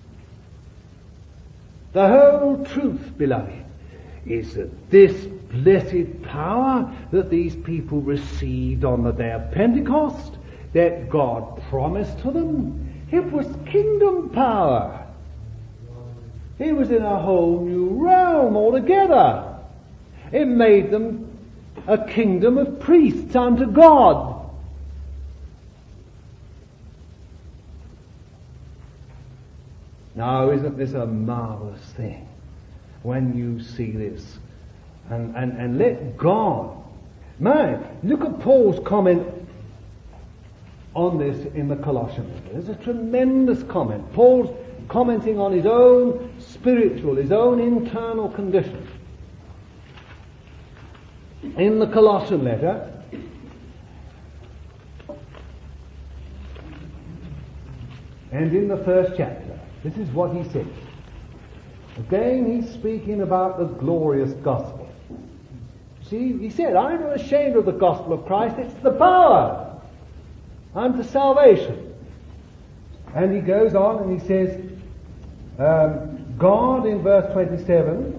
The whole truth, beloved, is that this blessed power that these people received on the day of Pentecost, that God promised to them, it was kingdom power. It was in a whole new realm altogether. It made them a kingdom of priests unto God. Now, isn't this a marvelous thing when you see this? And, and, and let God Man, look at Paul's comment on this in the Colossian letter. There's a tremendous comment. Paul's commenting on his own spiritual, his own internal condition. In the Colossian letter, and in the first chapter, this is what he says. Again, he's speaking about the glorious gospel. See, he said, I'm not ashamed of the gospel of Christ, it's the power unto salvation. And he goes on and he says, um, God, in verse twenty-seven,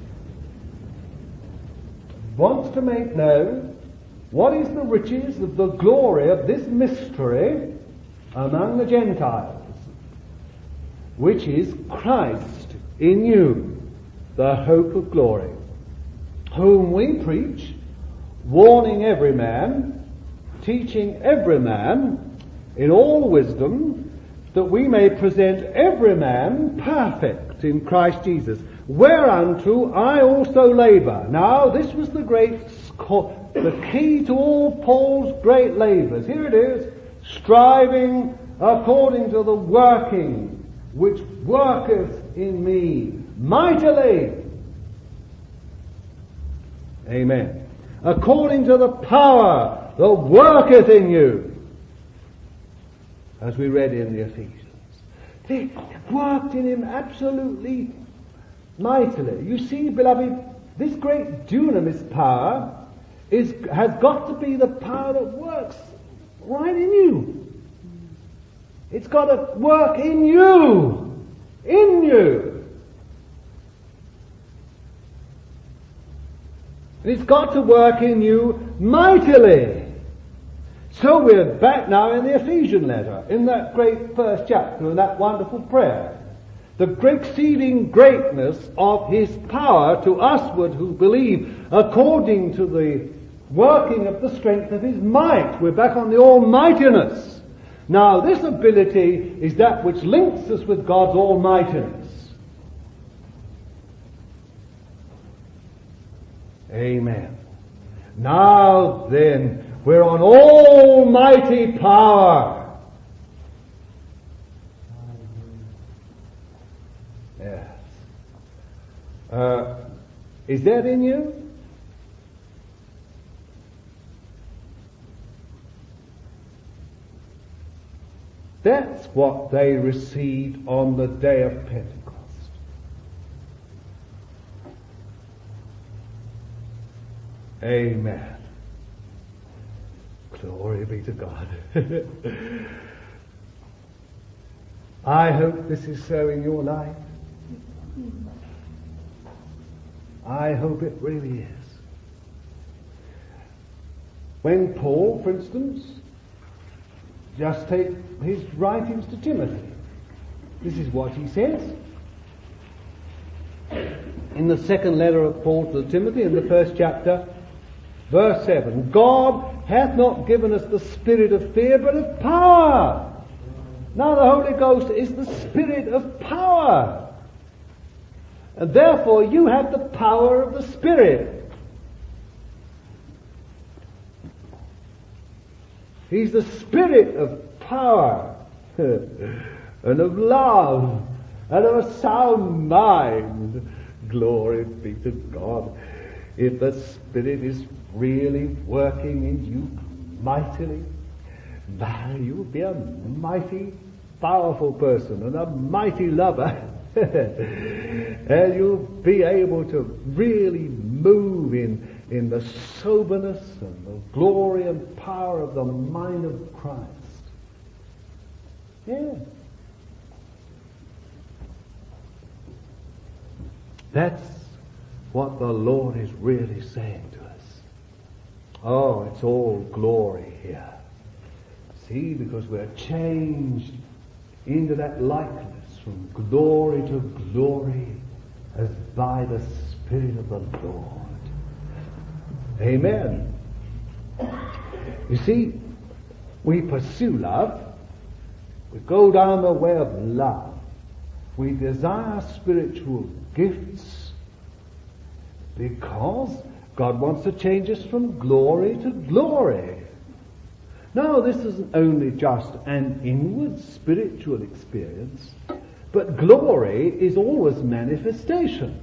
wants to make known what is the riches of the glory of this mystery among the Gentiles, which is Christ in you, the hope of glory, whom we preach, warning every man, teaching every man in all wisdom, that we may present every man perfect in Christ Jesus, whereunto I also labour. Now, this was the great, the key to all Paul's great labours. Here it is, striving according to the working which worketh in me mightily. Amen. According to the power that worketh in you. As we read in the Ephesians. They worked in him absolutely mightily. You see, beloved, this great dunamis power is has got to be the power that works right in you. It's got to work in you. In you. And it's got to work in you mightily. So we're back now in the Ephesian letter, in that great first chapter, in that wonderful prayer. The exceeding greatness of his power to usward who believe, according to the working of the strength of his might. We're back on the almightiness. Now, this ability is that which links us with God's almightiness. Amen. Now then, we're on almighty power. Yes. Uh, is that in you? That's what they received on the day of Pentecost. Amen. Glory be to God. I hope this is so in your life. I hope it really is. When Paul, for instance, just take his writings to Timothy, this is what he says. In the second letter of Paul to Timothy, in the first chapter, verse seven, God hath not given us the spirit of fear, but of power. Now the Holy Ghost is the spirit of power. And therefore you have the power of the Spirit. He's the spirit of power and of love and of a sound mind. Glory be to God. If the Spirit is really working in you mightily, you'll be a mighty, powerful person and a mighty lover. And you'll be able to really move in, in the soberness and the glory and power of the mind of Christ. Yeah. That's what the Lord is really saying to us. Oh, it's all glory here. See, because we're changed into that likeness from glory to glory as by the Spirit of the Lord. Amen. You see, we pursue love. We go down the way of love. We desire spiritual gifts because God wants to change us from glory to glory. No, this isn't only just an inward spiritual experience, but glory is always manifestation.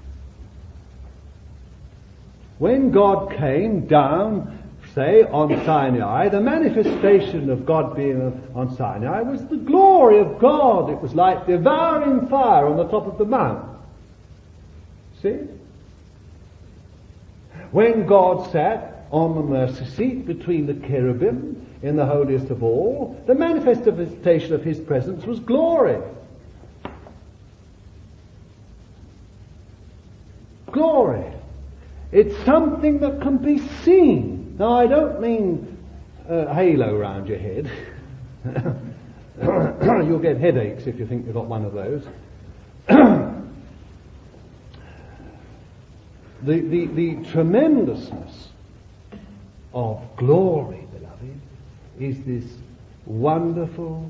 When God came down, say, on Sinai, the manifestation of God being on Sinai was the glory of God. It was like devouring fire on the top of the mount. See? When God sat on the mercy seat between the cherubim in the holiest of all, the manifestation of his presence was glory. Glory. It's something that can be seen. Now, I don't mean a halo around your head. You'll get headaches if you think you've got one of those. the, the, the tremendousness of glory, beloved, is this wonderful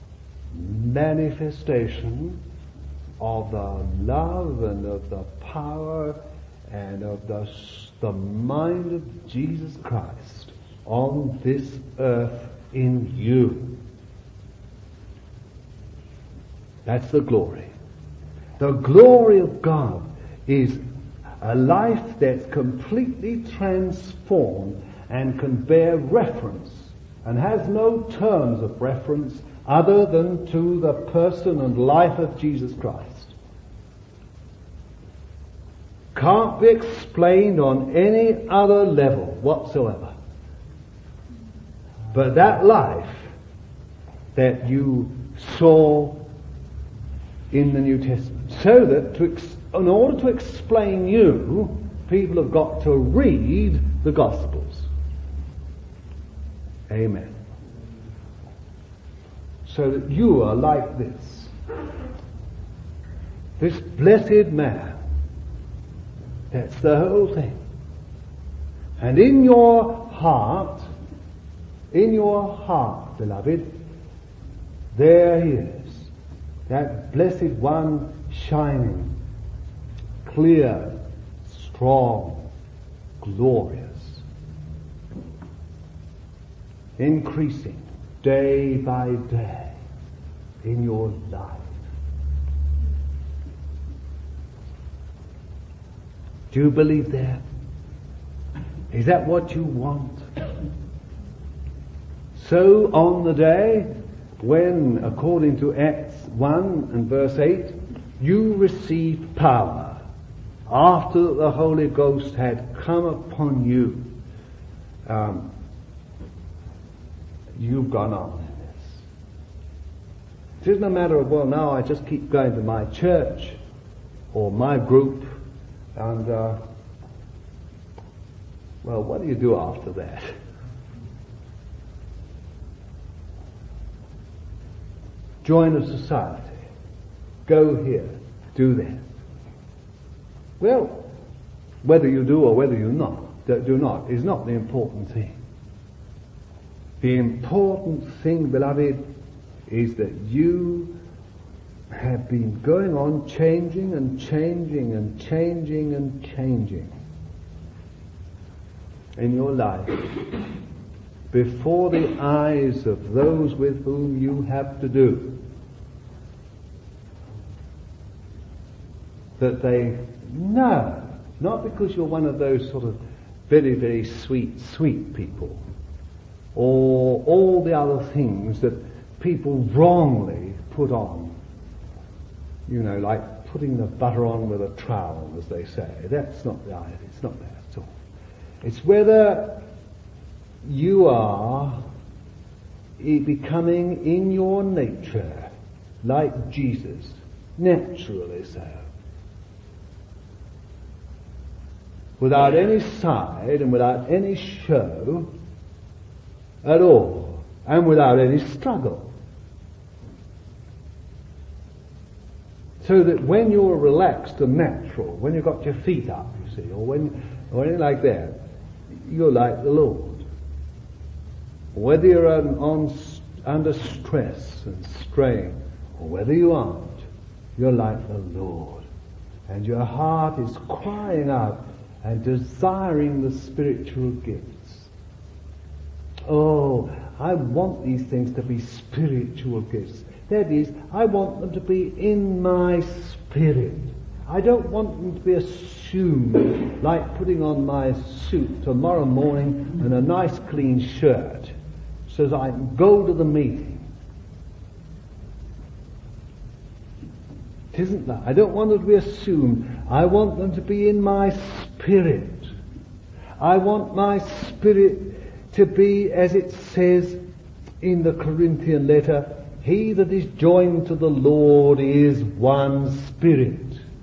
manifestation of the love and of the power and of the, the mind of Jesus Christ on this earth in you. That's the glory. The glory of God is a life that's completely transformed and can bear reference and has no terms of reference other than to the person and life of Jesus Christ. Can't be explained on any other level whatsoever. But that life that you saw in the New Testament, so that to ex- in order to explain you, people have got to read the Gospels. Amen. So that you are like this. This blessed man. That's the whole thing. And in your heart, in your heart, beloved, there he is. That blessed one shining, clear, strong, glorious, increasing day by day in your life. Do you believe that? Is that what you want? So on the day when, according to Acts one and verse eight, you received power after the Holy Ghost had come upon you, um, you've gone on in this. It isn't a matter of, well, now I just keep going to my church or my group and, uh, well, what do you do after that? Join a society. Go here. Do that. Well, whether you do or whether you not, do not is not the important thing. The important thing, beloved, is that you have been going on changing and changing and changing and changing in your life before the eyes of those with whom you have to do, that they know, not because you're one of those sort of very, very sweet, sweet people, or all the other things that people wrongly put on. You know, like putting the butter on with a trowel, as they say. That's not the idea. It's not that at all. It's whether you are becoming in your nature like Jesus, naturally so. Without any side and without any show at all, and without any struggle. So that when you're relaxed and natural, when you've got your feet up, you see, or when, or anything like that, you're like the Lord. Whether you're on, on, under stress and strain, or whether you aren't, you're like the Lord. And your heart is crying out and desiring the spiritual gifts. Oh, I want these things to be spiritual gifts. That is, I want them to be in my spirit. I don't want them to be assumed, like putting on my suit tomorrow morning and a nice clean shirt so that I can go to the meeting. It isn't that. I don't want them to be assumed. I want them to be in my spirit. I want my spirit to be, as it says in the Corinthian letter, he that is joined to the Lord is one spirit.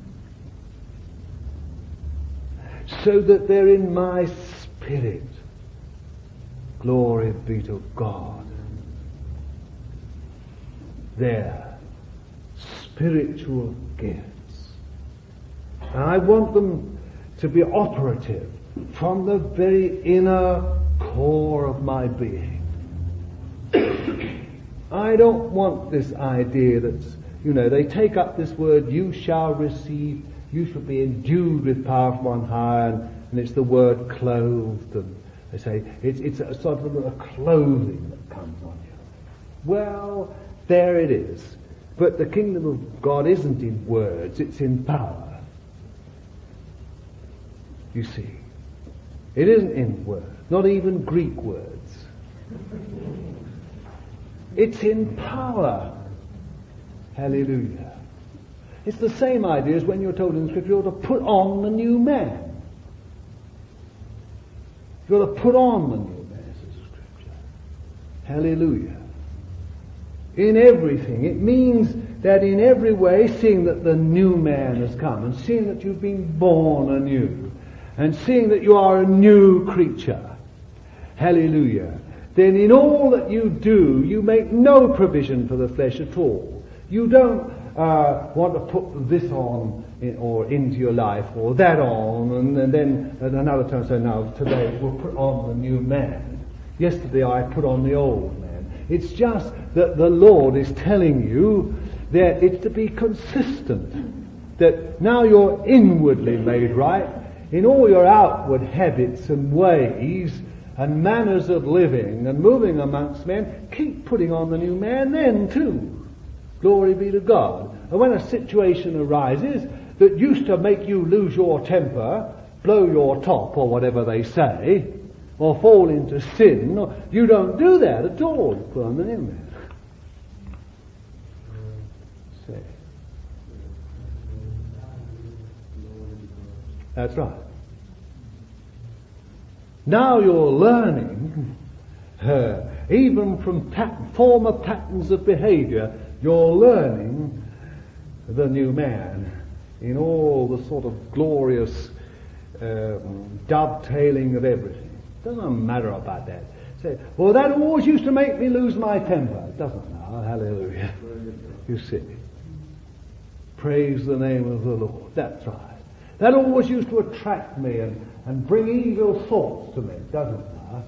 So that they're in my spirit. Glory be to God. They're spiritual gifts. And I want them to be operative from the very inner core of my being. I don't want this idea that, you know, they take up this word, you shall receive, you shall be endued with power from on high, and, and it's the word clothed, and they say it's, it's a sort of a clothing that comes on you. Well, there it is. But the kingdom of God isn't in words, it's in power. You see. It isn't in words, not even Greek words. It's in power. Hallelujah. It's the same idea as when you're told in the Scripture you're to put on the new man. You're to put on the new man, says the Scripture. Hallelujah. In everything. It means that in every way, seeing that the new man has come, and seeing that you've been born anew, and seeing that you are a new creature, hallelujah, then in all that you do, you make no provision for the flesh at all. You don't uh, want to put this on in, or into your life, or that on, and, and then at another time say, no, today we'll put on the new man. Yesterday I put on the old man. It's just that the Lord is telling you that it's to be consistent, that now you're inwardly made right, in all your outward habits and ways and manners of living and moving amongst men, keep putting on the new man then too. Glory be to God. And when a situation arises that used to make you lose your temper, blow your top or whatever they say, or fall into sin, you don't do that at all. You put on the new man. Say. That's right. Now you're learning, uh, even from pat- former patterns of behavior, you're learning the new man in all the sort of glorious uh, dovetailing of everything. Doesn't matter about that. Say, well, that always used to make me lose my temper. It doesn't now. Hallelujah. You see. Praise the name of the Lord. That's right. That always used to attract me and, and bring evil thoughts to me, doesn't it now?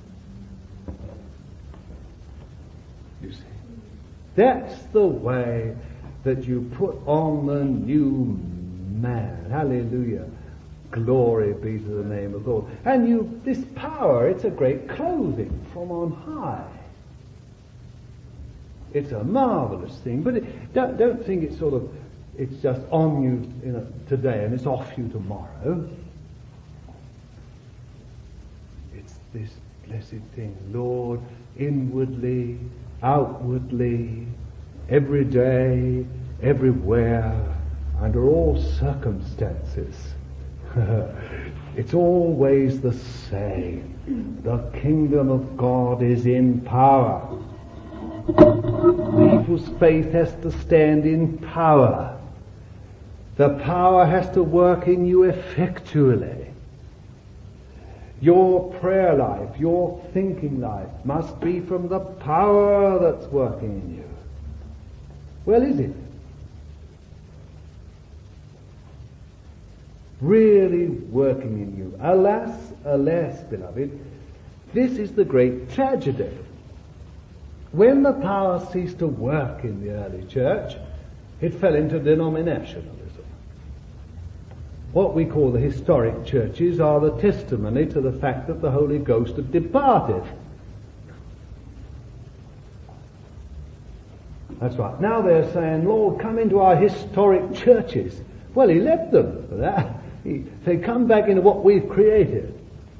You see. That's the way that you put on the new man. Hallelujah. Glory be to the name of the Lord. And you, this power, it's a great clothing from on high. It's a marvelous thing, but it, don't, don't think it's sort of, it's just on you in a, today and it's off you tomorrow. It's this blessed thing, Lord, inwardly, outwardly, every day, everywhere, under all circumstances. It's always the same. The kingdom of God is in power. People's faith has to stand in power. The power has to work in you effectually. Your prayer life, your thinking life must be from the power that's working in you. Well, is it? Really working in you. Alas, alas, beloved, this is the great tragedy. When the power ceased to work in the early church, it fell into denominationalism. what we call the historic churches are the testimony to the fact that the Holy Ghost had departed. That's right. Now they're saying, Lord, come into our historic churches. Well, he left them for that. He, they come back into what we've created.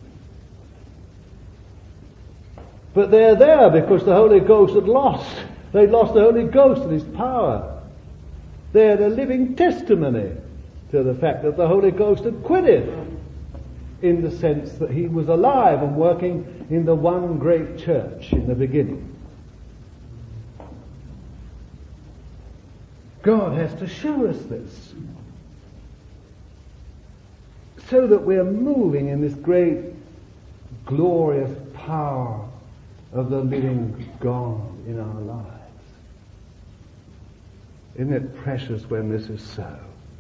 But they're there because the Holy Ghost had lost. They'd lost the Holy Ghost and his power. They're the living testimony to the fact that the Holy Ghost had quitted, in the sense that he was alive and working in the one great church in the beginning. God has to show us this, so that we're moving in this great, glorious power of the living God in our lives. Isn't it precious when this is so?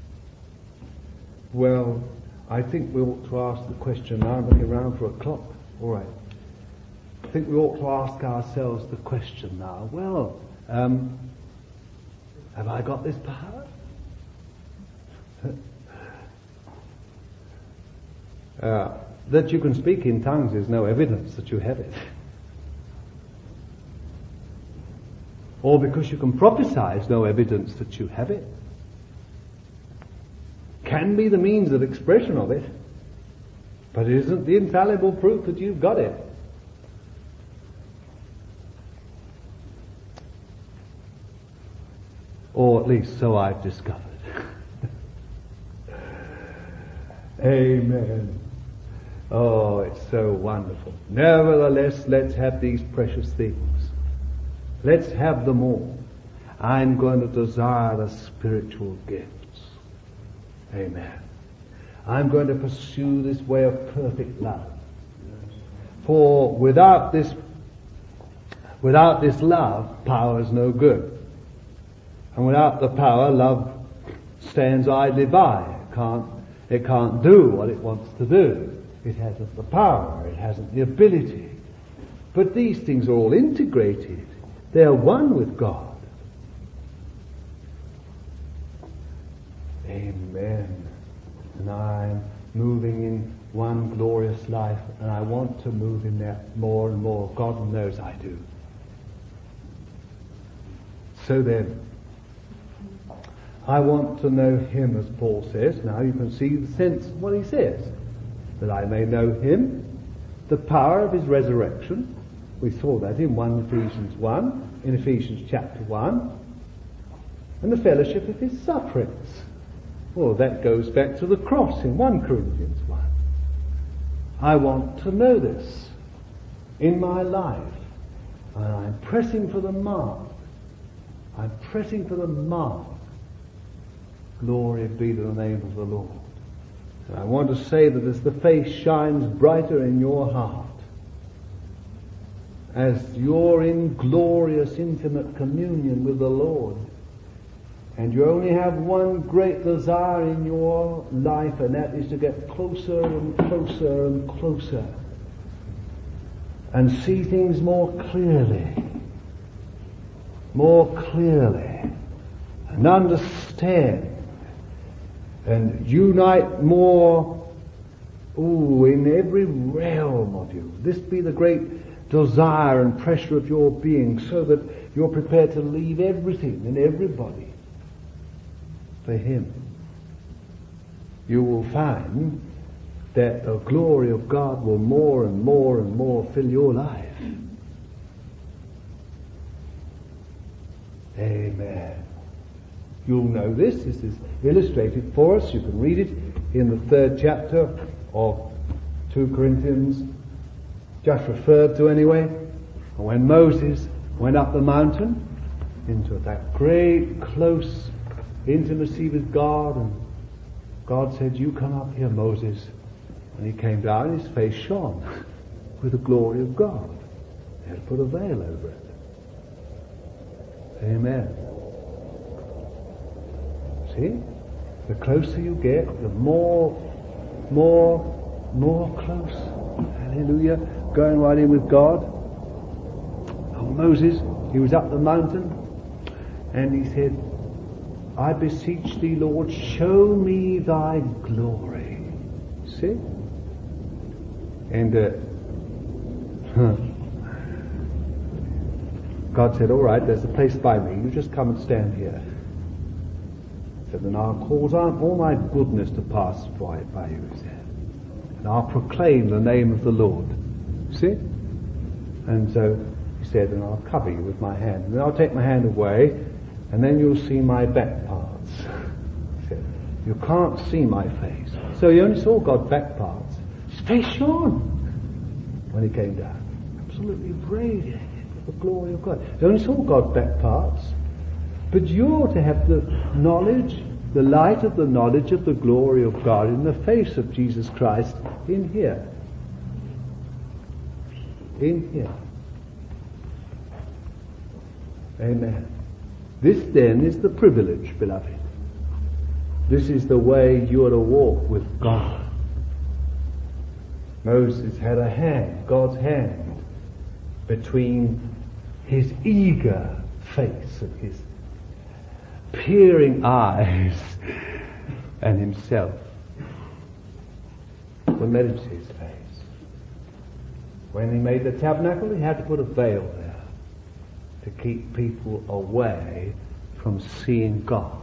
Well, I think we ought to ask the question now. I'm looking around for a clock. All right. I think we ought to ask ourselves the question now. Well, um, have I got this power? uh, that you can speak in tongues is no evidence that you have it. Or because you can prophesy is no evidence that you have it. Can be the means of expression of it, but it isn't the infallible proof that you've got it. Or at least so I've discovered. Amen. Oh, it's so wonderful. Nevertheless, let's have these precious things. Let's have them all. I'm going to desire the spiritual gifts. Amen. I'm going to pursue this way of perfect love. For without this, without this love, power is no good. And without the power, love stands idly by. It can't, it can't do what it wants to do. It hasn't the power. It hasn't the ability. But these things are all integrated. They're one with God. Amen. And I'm moving in one glorious life, and I want to move in that more and more. God knows I do. So then, I want to know him, as Paul says. Now you can see the sense of what he says. That I may know him, the power of his resurrection. We saw that in First Ephesians one, in Ephesians chapter one. And the fellowship of his sufferings. Well, that goes back to the cross in First Corinthians one. I want to know this in my life. And I'm pressing for the mark. I'm pressing for the mark. Glory be to the name of the Lord. And I want to say that as the face shines brighter in your heart, as you're in glorious, intimate communion with the Lord, and you only have one great desire in your life, and that is to get closer and closer and closer and see things more clearly, more clearly, and understand and unite more, ooh, in every realm of you. This be the great desire and pressure of your being, so that you're prepared to leave everything and everybody for him. You will find that the glory of God will more and more and more fill your life. Amen. You'll know this. This is illustrated for us. You can read it in the third chapter of Second Corinthians, just referred to anyway. When Moses went up the mountain into that great close intimacy with God, and God said, "You come up here, Moses." And he came down, and his face shone with the glory of God. They had to put a veil over it. Amen. See? The closer you get, the more, more, more close. Hallelujah. Going right in with God. Oh, Moses, he was up the mountain, and he said, I beseech thee, Lord, show me thy glory. See? And uh, God said, all right, there's a place by me. You just come and stand here. He said, and I'll cause all my goodness to pass by, by you, he said. And I'll proclaim the name of the Lord. See? And so he said, and I'll cover you with my hand. And then I'll take my hand away, and then you'll see my back parts. He said, you can't see my face. So he only saw God's back parts. His face shone when he came down. Absolutely radiated with the glory of God. He only saw God's back parts. But you're to have the knowledge, the light of the knowledge of the glory of God in the face of Jesus Christ in here. In here. Amen. This then is the privilege, beloved. This is the way you are to walk with God. Moses had a hand, God's hand, between his eager face and his peering eyes and himself. When that is his face. When he made the tabernacle, he had to put a veil there to keep people away from seeing God.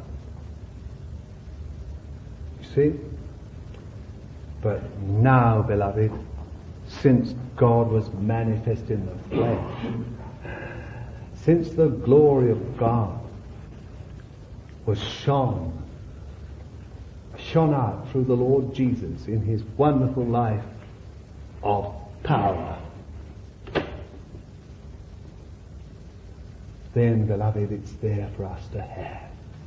You see? But now, beloved, since God was manifest in the flesh, since the glory of God was shone, shone out through the Lord Jesus in his wonderful life of power, then, beloved, it's there for us to have.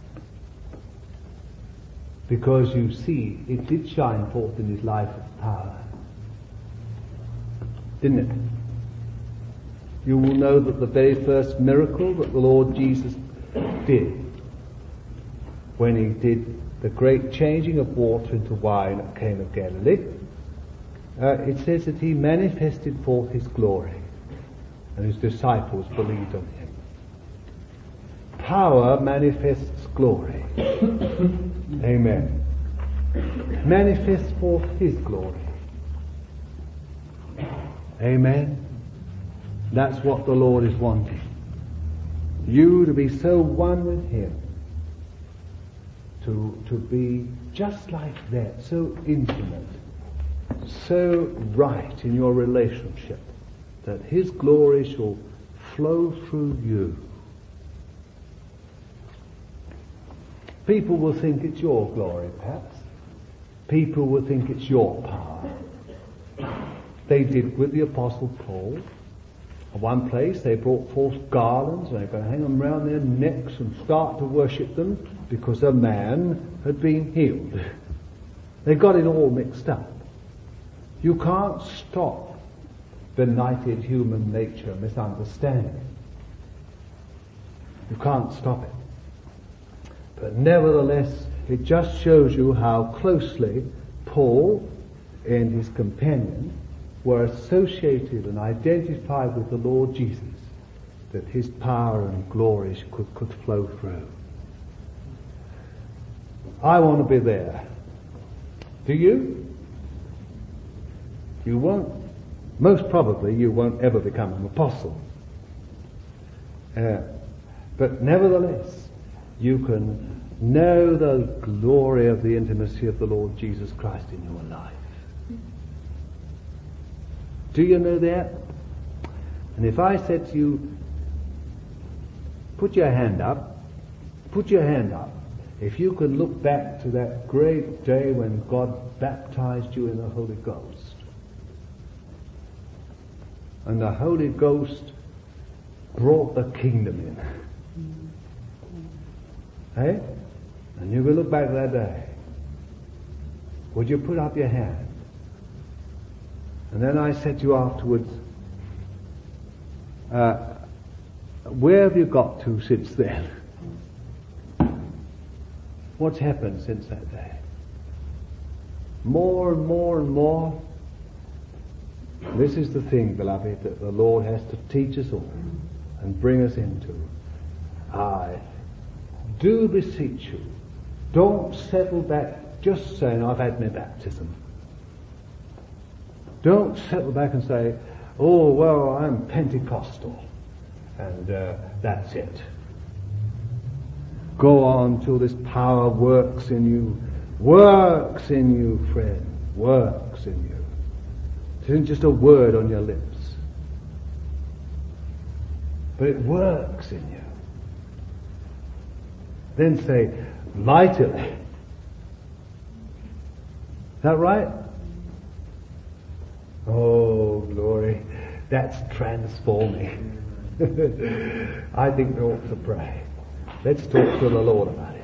Because you see, it did shine forth in his life of power. Didn't it? You will know that the very first miracle that the Lord Jesus did, when he did the great changing of water into wine at Cana of Galilee, uh, it says that he manifested forth his glory, and his disciples believed on him. Power manifests glory. Amen. Manifests forth his glory. Amen. That's what the Lord is wanting. You to be so one with him. To, to be just like that, so intimate, so right in your relationship, that his glory shall flow through you. People will think it's your glory, perhaps. People will think it's your power. They did with the Apostle Paul. At one place they brought forth garlands and they were going to hang them round their necks and start to worship them because a man had been healed. They got it all mixed up. You can't stop benighted human nature misunderstanding. You can't stop it. But nevertheless, it just shows you how closely Paul and his companion were associated and identified with the Lord Jesus, that his power and glory could, could flow through. I want to be there. Do you? You won't. Most probably you won't ever become an apostle. Uh, but nevertheless, you can know the glory of the intimacy of the Lord Jesus Christ in your life. Do you know that? And if I said to you, put your hand up, put your hand up, if you could look back to that great day when God baptized you in the Holy Ghost, and the Holy Ghost brought the kingdom in. Hey? And you could look back to that day. Would you put up your hand? And then I said to you afterwards, uh, where have you got to since then? What's happened since that day? More and more and more. This is the thing, beloved, that the Lord has to teach us all and bring us into. I do beseech you, don't settle back just saying, I've had my baptism. Don't settle back and say, oh, well, I'm Pentecostal, and uh, that's it. Go on till this power works in you, works in you, friend, works in you. It isn't just a word on your lips, but it works in you. Then say, mightily. Is that right? Oh, glory. That's transforming. I think we ought to pray. Let's talk to the Lord about it.